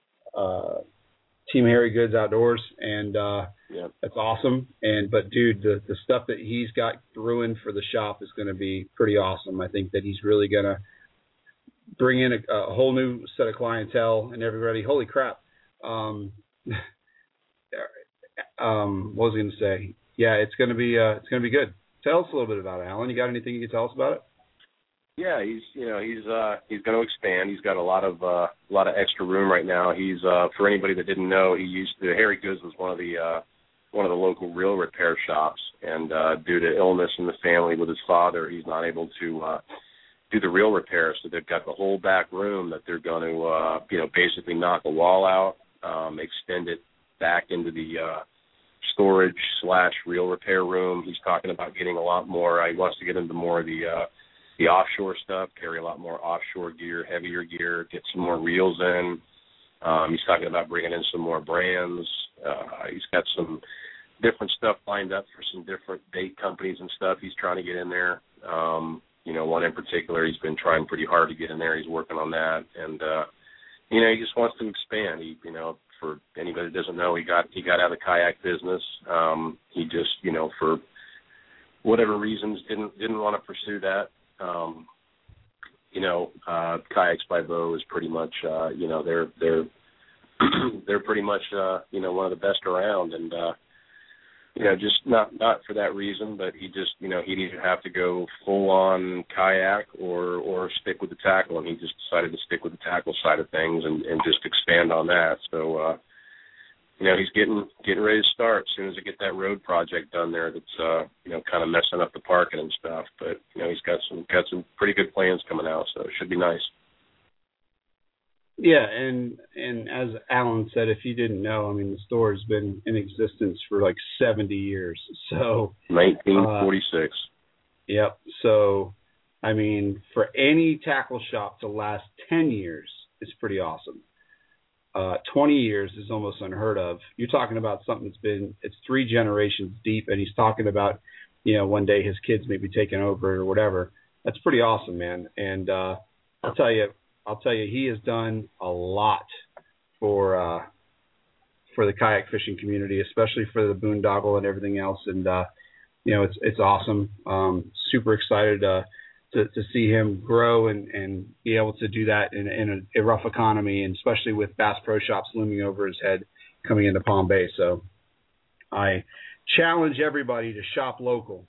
Harry Goods Outdoors, and that's awesome. But dude, the stuff that he's got brewing for the shop is going to be pretty awesome. I think that he's really going to bring in a whole new set of clientele and everybody. Holy crap! What was I going to say? Yeah, it's going to be good. Tell us a little bit about it, Alan. You got anything you can tell us about it? Yeah, he's going to expand. He's got a lot of extra room right now. He's for anybody that didn't know, Harry Goods was one of the local reel repair shops, and due to illness in the family with his father, he's not able to do the reel repair. So they've got the whole back room that they're going to basically knock the wall out, extend it back into the storage / reel repair room. He's talking about getting a lot more. He wants to get into more of the offshore stuff, carry a lot more offshore gear, heavier gear, get some more reels in. He's talking about bringing in some more brands. He's got some different stuff lined up for some different bait companies and stuff he's trying to get in there. One in particular he's been trying pretty hard to get in there. He's working on that. And, he just wants to expand. For anybody that doesn't know, he got out of the kayak business. He just, for whatever reasons, didn't want to pursue that. Kayaks by Bo is pretty much, they're pretty much, one of the best around, and, just not for that reason, but he just, he'd either have to go full on kayak or stick with the tackle, and he just decided to stick with the tackle side of things and just expand on that. So, he's getting ready to start as soon as I get that road project done there. That's kind of messing up the parking and stuff. But he's got some pretty good plans coming out, so it should be nice. Yeah, and as Alan said, if you didn't know, the store has been in existence for like 70 years. So 1946. Yep. So, for any tackle shop to last 10 years, it's pretty awesome. 20 years is almost unheard of. You're talking about something it's 3 generations deep, and he's talking about, one day his kids may be taking over or whatever. That's pretty awesome, man. And I'll tell you, he has done a lot for the kayak fishing community, especially for the boondoggle and everything else. And it's awesome. Super excited to see him grow and be able to do that in a rough economy, and especially with Bass Pro Shops looming over his head coming into Palm Bay. So I challenge everybody to shop local.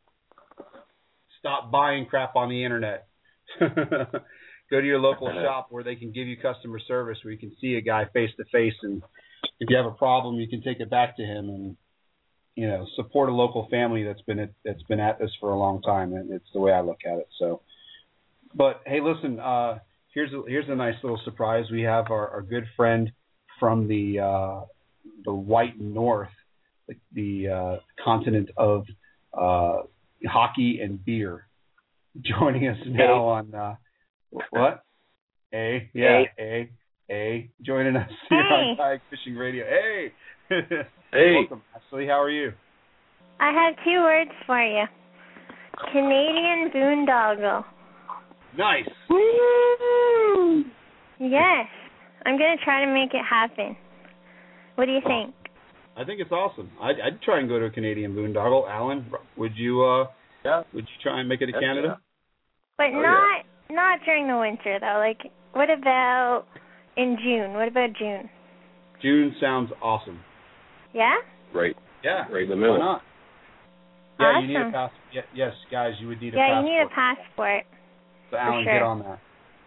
Stop buying crap on the internet. Go to your local shop where they can give you customer service, where you can see a guy face to face, and if you have a problem, you can take it back to him, and support a local family that's been at this for a long time, and it's the way I look at it. So, but hey, listen, here's a nice little surprise. We have our good friend from the White North, the continent of hockey and beer, joining us now on what? Joining us here on Kayak Fishing Radio. Hey. Hey. Welcome, Ashley. How are you? I have 2 words for you. Canadian boondoggle. Nice. Woo! Yes. I'm going to try to make it happen. What do you think? I think it's awesome. I'd try and go to a Canadian boondoggle. Alan, would you try and make it to Canada? But not during the winter, though. Like, what about in June? What about June? June sounds awesome. Yeah? Right. Yeah. Right in the middle. Why not? Yeah, awesome. You need a passport. Yes, guys, you would need a passport. Yeah, you need a passport. So, Alan, sure. get on that.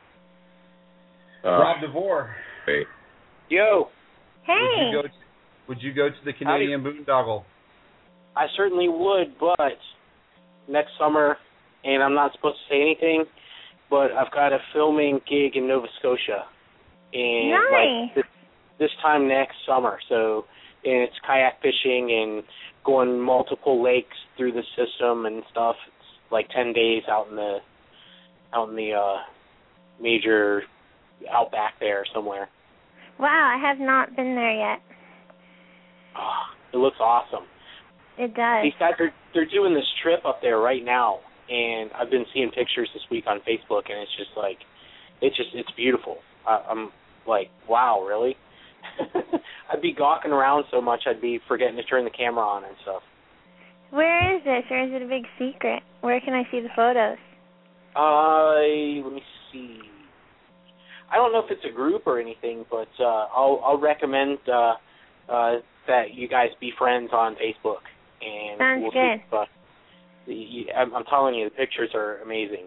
Rob DeVore. Hey. Yo. Hey. Would you go to the Canadian boondoggle? I certainly would, but next summer, and I'm not supposed to say anything, but I've got a filming gig in Nova Scotia. And nice. This time next summer. So, and it's kayak fishing and going multiple lakes through the system and stuff. It's like 10 days out in the major outback there somewhere. Wow, I have not been there yet. Oh, it looks awesome. It does. These guys they're doing this trip up there right now, and I've been seeing pictures this week on Facebook, and it's just like, it's beautiful. I'm like, wow, really? I'd be gawking around so much I'd be forgetting to turn the camera on and stuff. Where is this, or is it a big secret? Where can I see the photos? Let me see. I don't know if it's a group or anything, but I'll recommend that you guys be friends on Facebook. And sounds good. I'm telling you, the pictures are amazing.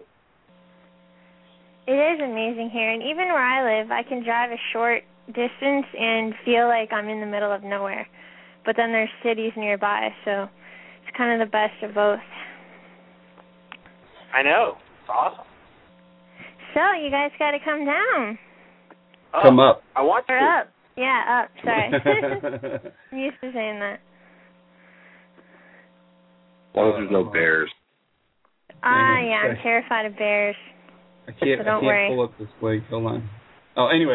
It is amazing here, and even where I live, I can drive a short distance and feel like I'm in the middle of nowhere. But then there's cities nearby, so it's kind of the best of both. I know. It's awesome. So, you guys got to come down. Come up. I want to. Or up. Yeah, up. Sorry. I'm used to saying that. As long as there's no bears. Yeah, I'm terrified of bears. I can't worry. Pull up this link. Hold on. Oh, anyway.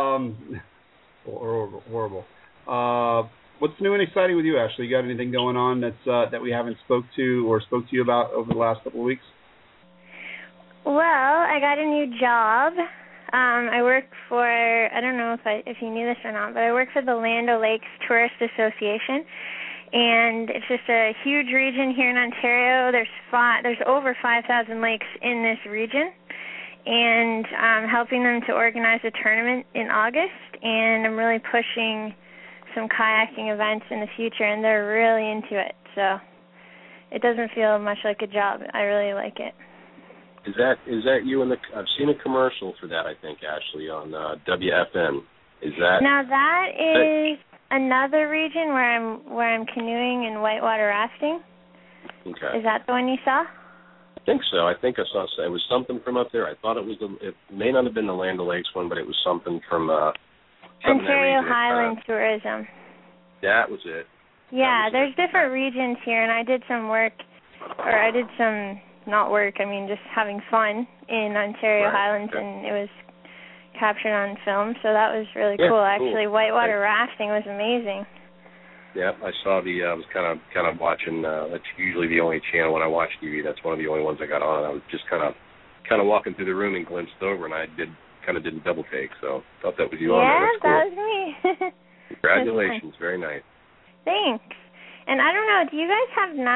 Horrible. What's new and exciting with you, Ashley? You got anything going on that we haven't spoke to you about over the last couple of weeks? Well, I got a new job. I work for, I don't know if you knew this or not, but I work for the Land O'Lakes Tourist Association, and it's just a huge region here in Ontario. There's over 5,000 lakes in this region, and I'm helping them to organize a tournament in August, and I'm really pushing some kayaking events in the future, and they're really into it, so it doesn't feel much like a job. I really like it. Is that you in the? I've seen a commercial for that. I think Ashley on WFN. Is that? Now that is another region where I'm canoeing and whitewater rafting. Okay. Is that the one you saw? I think so. I think I saw it was something from up there. I thought it was it may not have been the Land O'Lakes one, but it was something from Ontario Highland Tourism. That was it. Yeah, there's different regions here, and I did some work, or I did some. Not work, I mean just having fun in Ontario Highlands, and it was captured on film, so that was really cool. Actually, whitewater rafting was amazing. Yeah, I saw I was kind of watching. That's usually the only channel when I watch TV. That's one of the only ones I got on. I was just kind of walking through the room and glimpsed over, and I didn't double take. So thought that was you on there. That's cool. That was me. Congratulations, very nice. Thanks. And I don't know, do you guys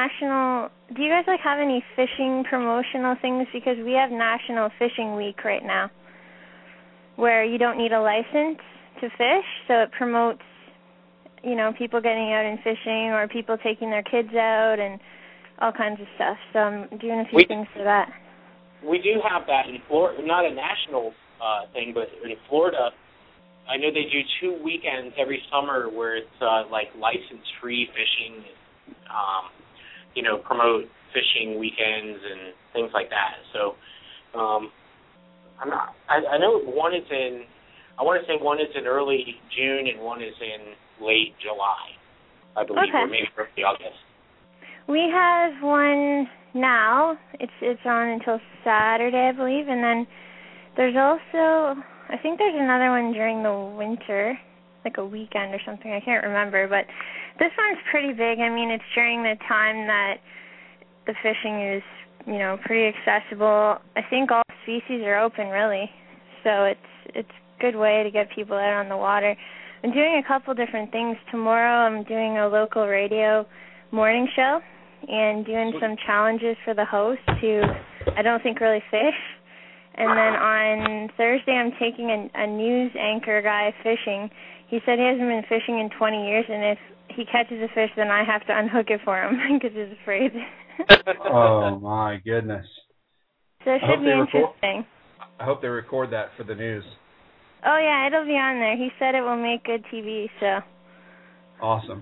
have any fishing promotional things? Because we have National Fishing Week right now, where you don't need a license to fish, so it promotes, people getting out and fishing, or people taking their kids out and all kinds of stuff. So I'm doing a few things for that. We do have that in Florida, not a national thing, but in Florida, I know they do 2 weekends every summer where it's like license-free fishing. promote fishing weekends and things like that. So I'm not. I know one is in. I want to say one is in early June and one is in late July, I believe, or maybe early August. We have one now. It's on until Saturday, I believe, and then there's also, I think there's another one during the winter, like a weekend or something. I can't remember, but this one's pretty big. I mean, it's during the time that the fishing is, pretty accessible. I think all species are open, really, so it's a good way to get people out on the water. I'm doing a couple different things. Tomorrow I'm doing a local radio morning show and doing some challenges for the host who I don't think really fish. And then on Thursday I'm taking a news anchor guy fishing. He said he hasn't been fishing in 20 years, and if he catches a fish, then I have to unhook it for him because he's afraid. Oh, my goodness. So it should be interesting. I hope they record that for the news. Oh, yeah, it'll be on there. He said it will make good TV, so. Awesome.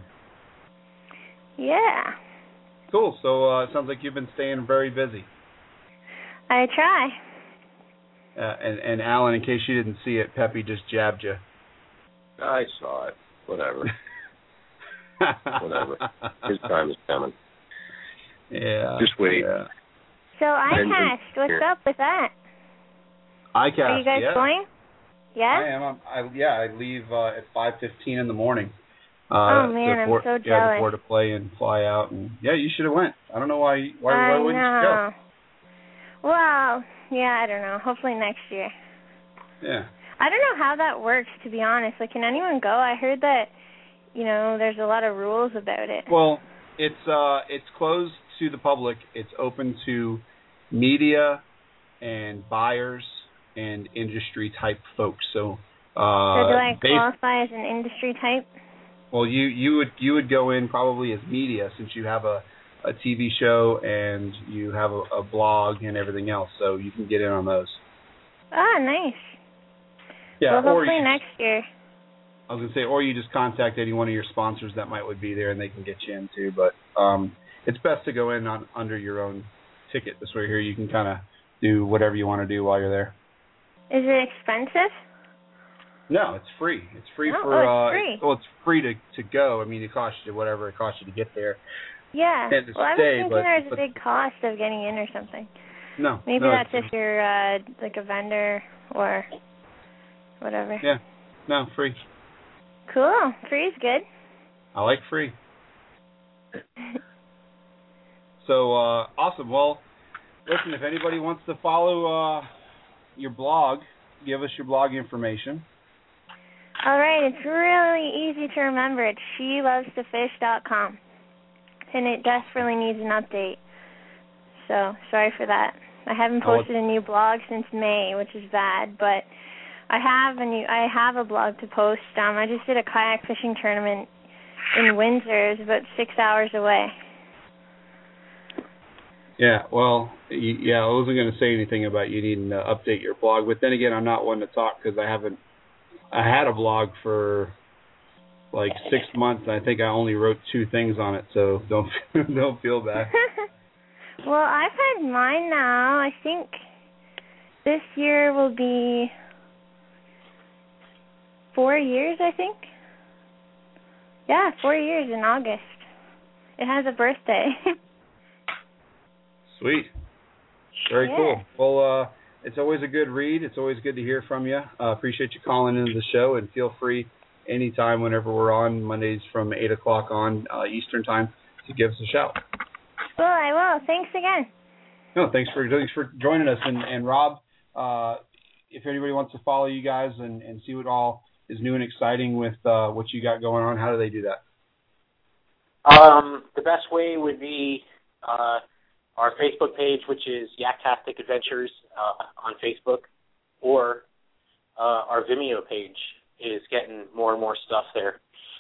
Yeah. Cool. So it sounds like you've been staying very busy. I try. And Alan, in case you didn't see it, Peppy just jabbed you. I saw it. Whatever. Whatever. His time is coming. Yeah. Just wait. Yeah. So iCast, what's up with that? iCast, are you guys going? Yeah? I am. I leave at 5:15 in the morning. Oh man, I'm so jealous. Yeah, before to play and fly out, and you should have went. I don't know why wouldn't you go? Well, yeah, I don't know. Hopefully next year. Yeah. I don't know how that works, to be honest. Like, can anyone go? I heard that, there's a lot of rules about it. Well, it's closed to the public. It's open to media and buyers and industry type folks. So do I qualify as an industry type? Well, you would go in probably as media, since you have a TV show and you have a blog and everything else, so you can get in on those. Ah, nice. Yeah, well, hopefully next year. I was going to say, or you just contact any one of your sponsors that would be there and they can get you in too. But it's best to go in under your own ticket. This way here you can kind of do whatever you want to do while you're there. Is it expensive? No, it's free. It's free it's free. Well, it's free to go. I mean, it costs you whatever it costs you to get there. Yeah. And to well, I was stay, thinking there's a big cost of getting in or something. No. Maybe that's if you're like a vendor or whatever. Yeah. No, free. Cool. Free is good. I like free. So, awesome. Well, listen, if anybody wants to follow your blog, give us your blog information. All right. It's really easy to remember. It's shelovetofish.com. And it desperately needs an update. So, sorry for that. I haven't posted a new blog since May, which is bad, but I have a blog to post. I just did a kayak fishing tournament in Windsor. It's about 6 hours away. Yeah, well, I wasn't going to say anything about you needing to update your blog, but then again, I'm not one to talk because I had a blog for like 6 months, and I think I only wrote 2 things on it, so don't feel bad. Well, I've had mine now. I think this year will be 4 years, I think. Yeah, 4 years in August. It has a birthday. Sweet. Very cool. Well, it's always a good read. It's always good to hear from you. Appreciate you calling into the show, and feel free anytime whenever we're on Mondays from 8 o'clock on Eastern time to give us a shout. Well, I will. Thanks again. No, thanks for joining us. And Rob, if anybody wants to follow you guys and see what all is new and exciting with what you got going on, how do they do that? The best way would be our Facebook page, which is Yaktastic Adventures on Facebook, or our Vimeo page is getting more and more stuff there.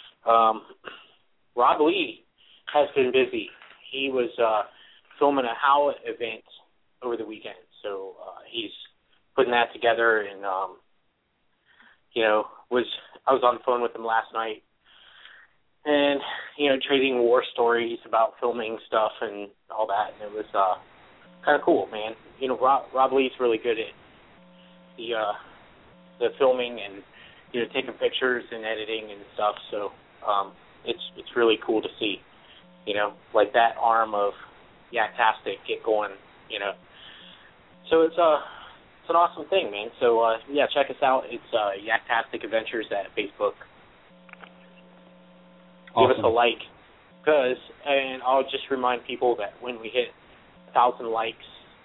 Rob Lee has been busy. He was filming a Howlett event over the weekend, so he's putting that together. And I was on the phone with him last night, and trading war stories about filming stuff and all that. And it was kind of cool, man. Rob Lee's really good at the filming and taking pictures and editing and stuff. So it's really cool to see, like that arm of Yaktastic get going, So it's an awesome thing, man. So yeah, check us out. It's Yaktastic Adventures at Facebook. Awesome. Give us a like, and I'll just remind people that when we hit 1,000 likes,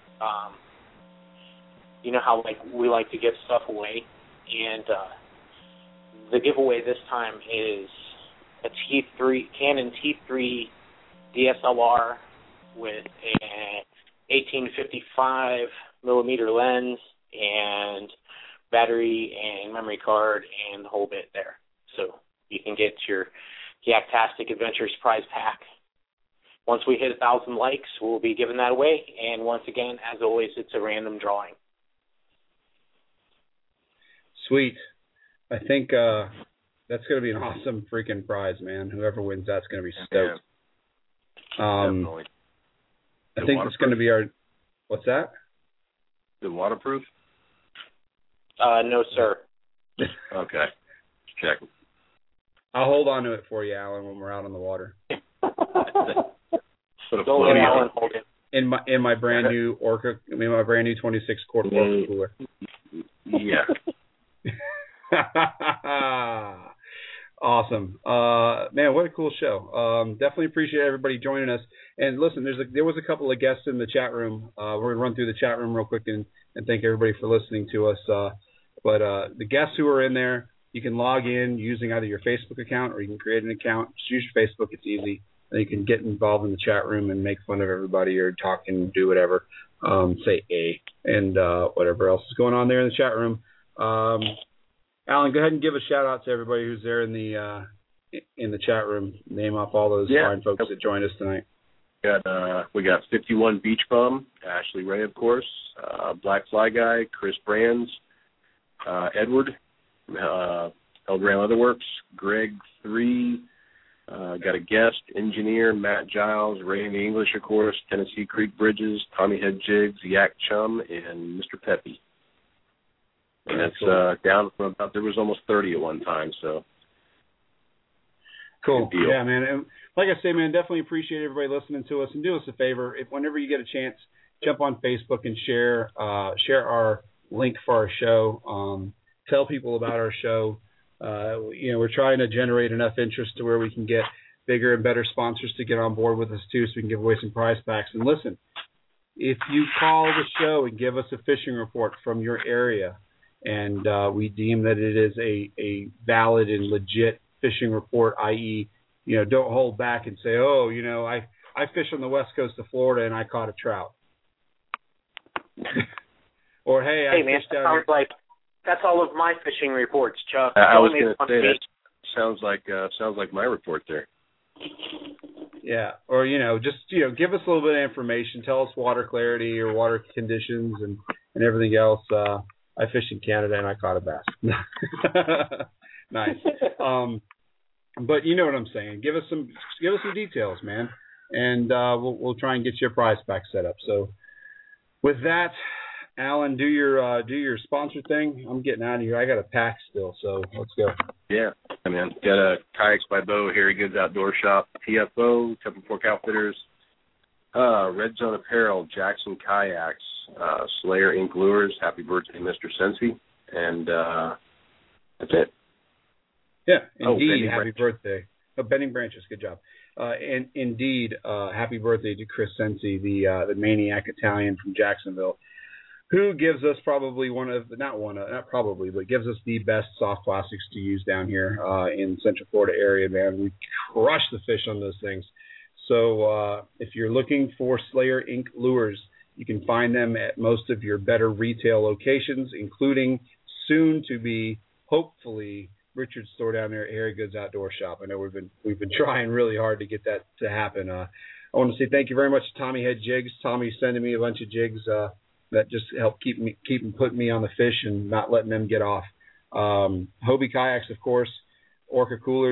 you know how we like to give stuff away, and the giveaway this time is a Canon T3 DSLR with an 1855 millimeter lens and battery and memory card and the whole bit there. So you can get your Yaktastic Adventures prize pack. Once we hit 1,000 likes, we'll be giving that away. And once again, as always, it's a random drawing. Sweet. I think that's going to be an awesome freaking prize, man. Whoever wins that's going to be stoked. Definitely. I think it's going to be our... What's that? Is it waterproof? No, sir. Okay. Check. I'll hold on to it for you, Alan, when we're out on the water. Don't let Alan hold it. In my brand new Orca, my brand new 26 quart Orca cooler. Yeah. Awesome. Man, what a cool show. Definitely appreciate everybody joining us. And listen, there was a couple of guests in the chat room. We're going to run through the chat room real quick and thank everybody for listening to us. But the guests who are in there, you can log in using either your Facebook account or you can create an account. Just use your Facebook. It's easy. And you can get involved in the chat room and make fun of everybody or talk and do whatever. Say A and whatever else is going on there in the chat room. Alan, go ahead and give a shout out to everybody who's there in the chat room. Name off all those fine folks that joined us tonight. We got 51 Beach Bum, Ashley Ray, of course, Black Fly Guy, Chris Brands, Edward, El Grand Leatherworks, Greg 3, got a guest, engineer, Matt Giles, Ray in the English, of course, Tennessee Creek Bridges, Tommy Head Jigs, Yak Chum, and Mr. Peppy. And it's down from about, there was almost 30 at one time, so. Cool. Yeah, man. And like I say, man, definitely appreciate everybody listening to us. And do us a favor, whenever you get a chance, jump on Facebook and share our link for our show. Tell people about our show. We're trying to generate enough interest to where we can get bigger and better sponsors to get on board with us too, so we can give away some prize packs. And listen, if you call the show and give us a fishing report from your area, and we deem that it is a valid and legit fishing report, i.e., don't hold back and say, I fished on the west coast of Florida and I caught a trout. Or, hey, I fished down here. Like that's all of my fishing reports, Chuck. I was going to say that sounds like my report there. Yeah, or just give us a little bit of information. Tell us water clarity or water conditions and everything else. I fished in Canada and I caught a bass. Nice. But you know what I'm saying. Give us some details, man, and we'll try and get your prize pack set up. So with that, Alan, do your sponsor thing. I'm getting out of here. I got a pack still, so let's go. Yeah, I mean, got a Kayaks by Bo, Harry Goods Outdoor Shop, TFO, Temple Fork Outfitters, Red Zone Apparel, Jackson Kayaks, Slayer Ink Lures. Happy birthday, Mr. Sensi, and that's it. Yeah, indeed. Happy birthday. Oh, Bending Branches. Good job. And indeed, happy birthday to Chris Sensi, the maniac Italian from Jacksonville, who gives us probably gives us the best soft plastics to use down here in Central Florida area, man. We crush the fish on those things. So if you're looking for Slayer Ink Lures, you can find them at most of your better retail locations, including soon to be, hopefully, Richard's store down there at Harry Goods Outdoor Shop. I know we've been trying really hard to get that to happen. I want to say thank you very much to Tommy Head Jigs. Tommy's sending me a bunch of jigs that just help keep putting me on the fish and not letting them get off. Hobie Kayaks, of course, Orca Coolers,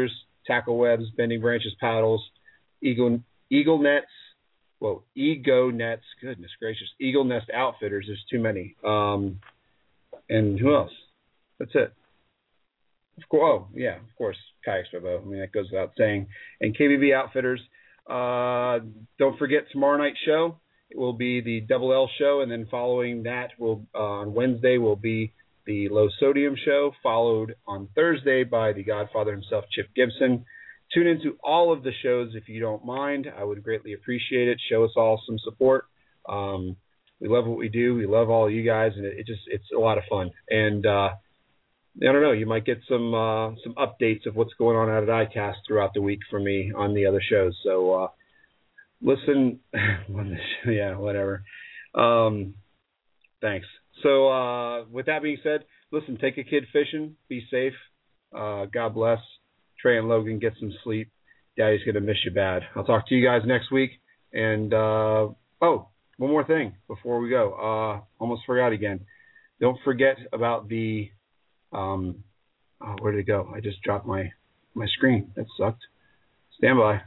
tackle webs, bending branches, paddles, Eagle nets. Whoa, Ego Nets. Goodness gracious, Eagle Nest Outfitters. There's too many. And who else? That's it. Of course, Kayaks by Bo. I mean, that goes without saying. And KBB Outfitters. Don't forget tomorrow night's show. It will be the Double L show, and then following that, on Wednesday will be the Low Sodium show, followed on Thursday by the Godfather himself, Chip Gibson. Tune into all of the shows if you don't mind. I would greatly appreciate it. Show us all some support. We love what we do. We love all of you guys, and it's a lot of fun. And I don't know, you might get some updates of what's going on out at ICAST throughout the week from me on the other shows. So listen, yeah, whatever. Thanks. So with that being said, listen, take a kid fishing. Be safe. God bless. Trey and Logan, get some sleep. Daddy's going to miss you bad. I'll talk to you guys next week. And, one more thing before we go. Almost forgot again. Don't forget about the where did it go? I just dropped my screen. That sucked. Stand by.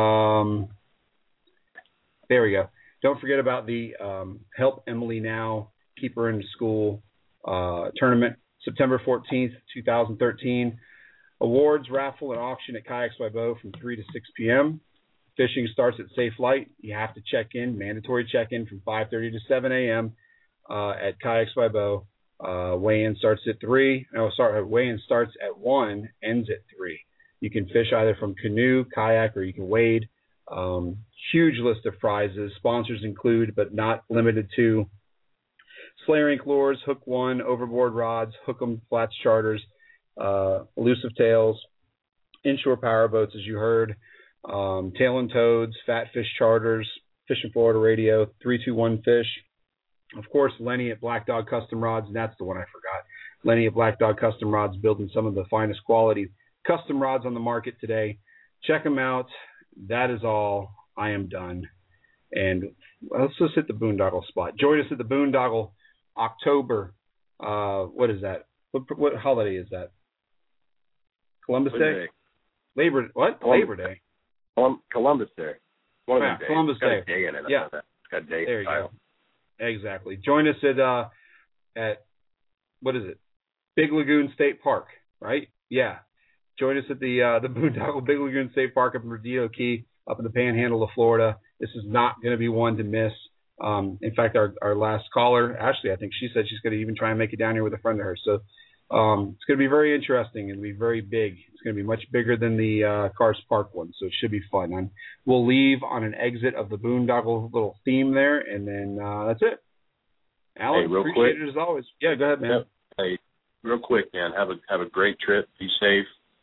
There we go. Don't forget about the Help Emily Now, Keep Her in School tournament, September 14th, 2013. Awards, raffle, and auction at Kayaks by Bo from 3 to 6 p.m. Fishing starts at Safe Light. You have to check in, mandatory check-in from 5:30 to 7 a.m. At Kayaks by Bo. Weigh-in starts at 3. Weigh-in starts at 1, ends at 3. You can fish either from canoe, kayak, or you can wade. Huge list of prizes. Sponsors include, but not limited to, Slayer Inc. lures, Hook One, overboard rods, Hook'em Flats charters, Elusive Tails, inshore power boats, as you heard, Tail and Toads, Fat Fish Charters, Fishing Florida Radio, 321 Fish, of course, Lenny at Black Dog Custom Rods, and that's the one I forgot. Lenny at Black Dog Custom Rods, building some of the finest quality custom rods on the market today. Check them out. That is all. I am done. And let's just hit the boondoggle spot. Join us at the boondoggle October. What is that? What holiday is that? Columbus Day? Labor Day. Columbus Day. Columbus Day. It's got a day in it. Yeah. It's got a day. There you go. Exactly. Join us at what is it? Big Lagoon State Park, right? Yeah. Join us at the boondoggle Big Lagoon State Park up in Perdido Key, up in the Panhandle of Florida. This is not going to be one to miss. In fact, our last caller, Ashley, I think she said she's going to even try and make it down here with a friend of hers. So it's going to be very interesting and be very big. It's going to be much bigger than the Cars Park one, so it should be fun. And we'll leave on an exit of the boondoggle little theme there, and then that's it. Alan, hey, real appreciate quick. it as always. Yeah, go ahead, man. Yep. Hey, real quick, man. Have a great trip. Be safe.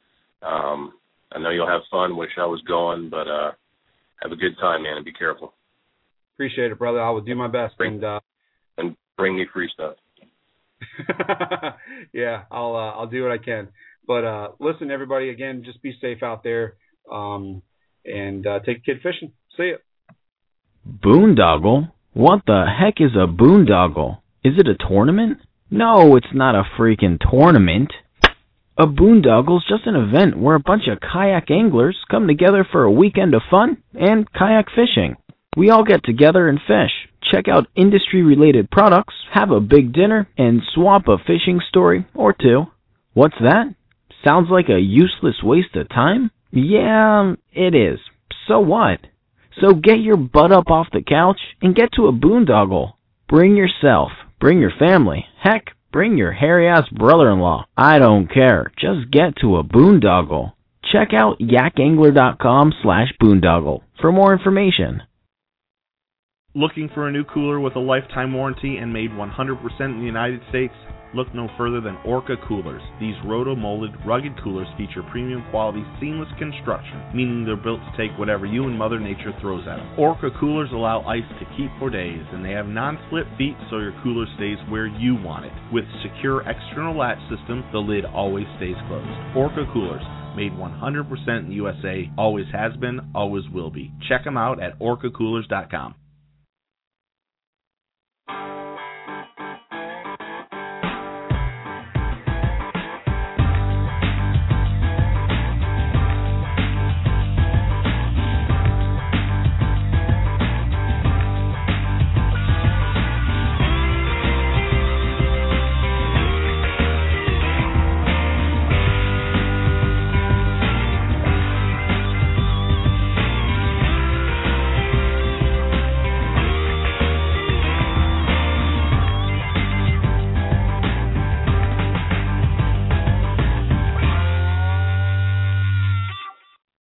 I know you'll have fun. Wish I was going, but have a good time, man, and be careful. Appreciate it, brother. I will do my best. And bring me free stuff. Yeah, I'll do what I can. But listen, everybody, again, just be safe out there, and take a kid fishing. See ya. Boondoggle? What the heck is a boondoggle? Is it a tournament? No, it's not a freaking tournament. A boondoggle's just an event where a bunch of kayak anglers come together for a weekend of fun and kayak fishing. We all get together and fish, check out industry-related products, have a big dinner, and swap a fishing story or two. What's that? Sounds like a useless waste of time? Yeah, it is. So what? So get your butt up off the couch and get to a boondoggle. Bring yourself. Bring your family. Heck, bring your hairy-ass brother-in-law. I don't care. Just get to a boondoggle. Check out yakangler.com/boondoggle for more information. Looking for a new cooler with a lifetime warranty and made 100% in the United States? Look no further than Orca Coolers. These roto-molded, rugged coolers feature premium quality, seamless construction, meaning they're built to take whatever you and Mother Nature throws at them. Orca Coolers allow ice to keep for days, and they have non-slip feet so your cooler stays where you want it. With secure external latch system, the lid always stays closed. Orca Coolers, made 100% in the USA, always has been, always will be. Check them out at orcacoolers.com.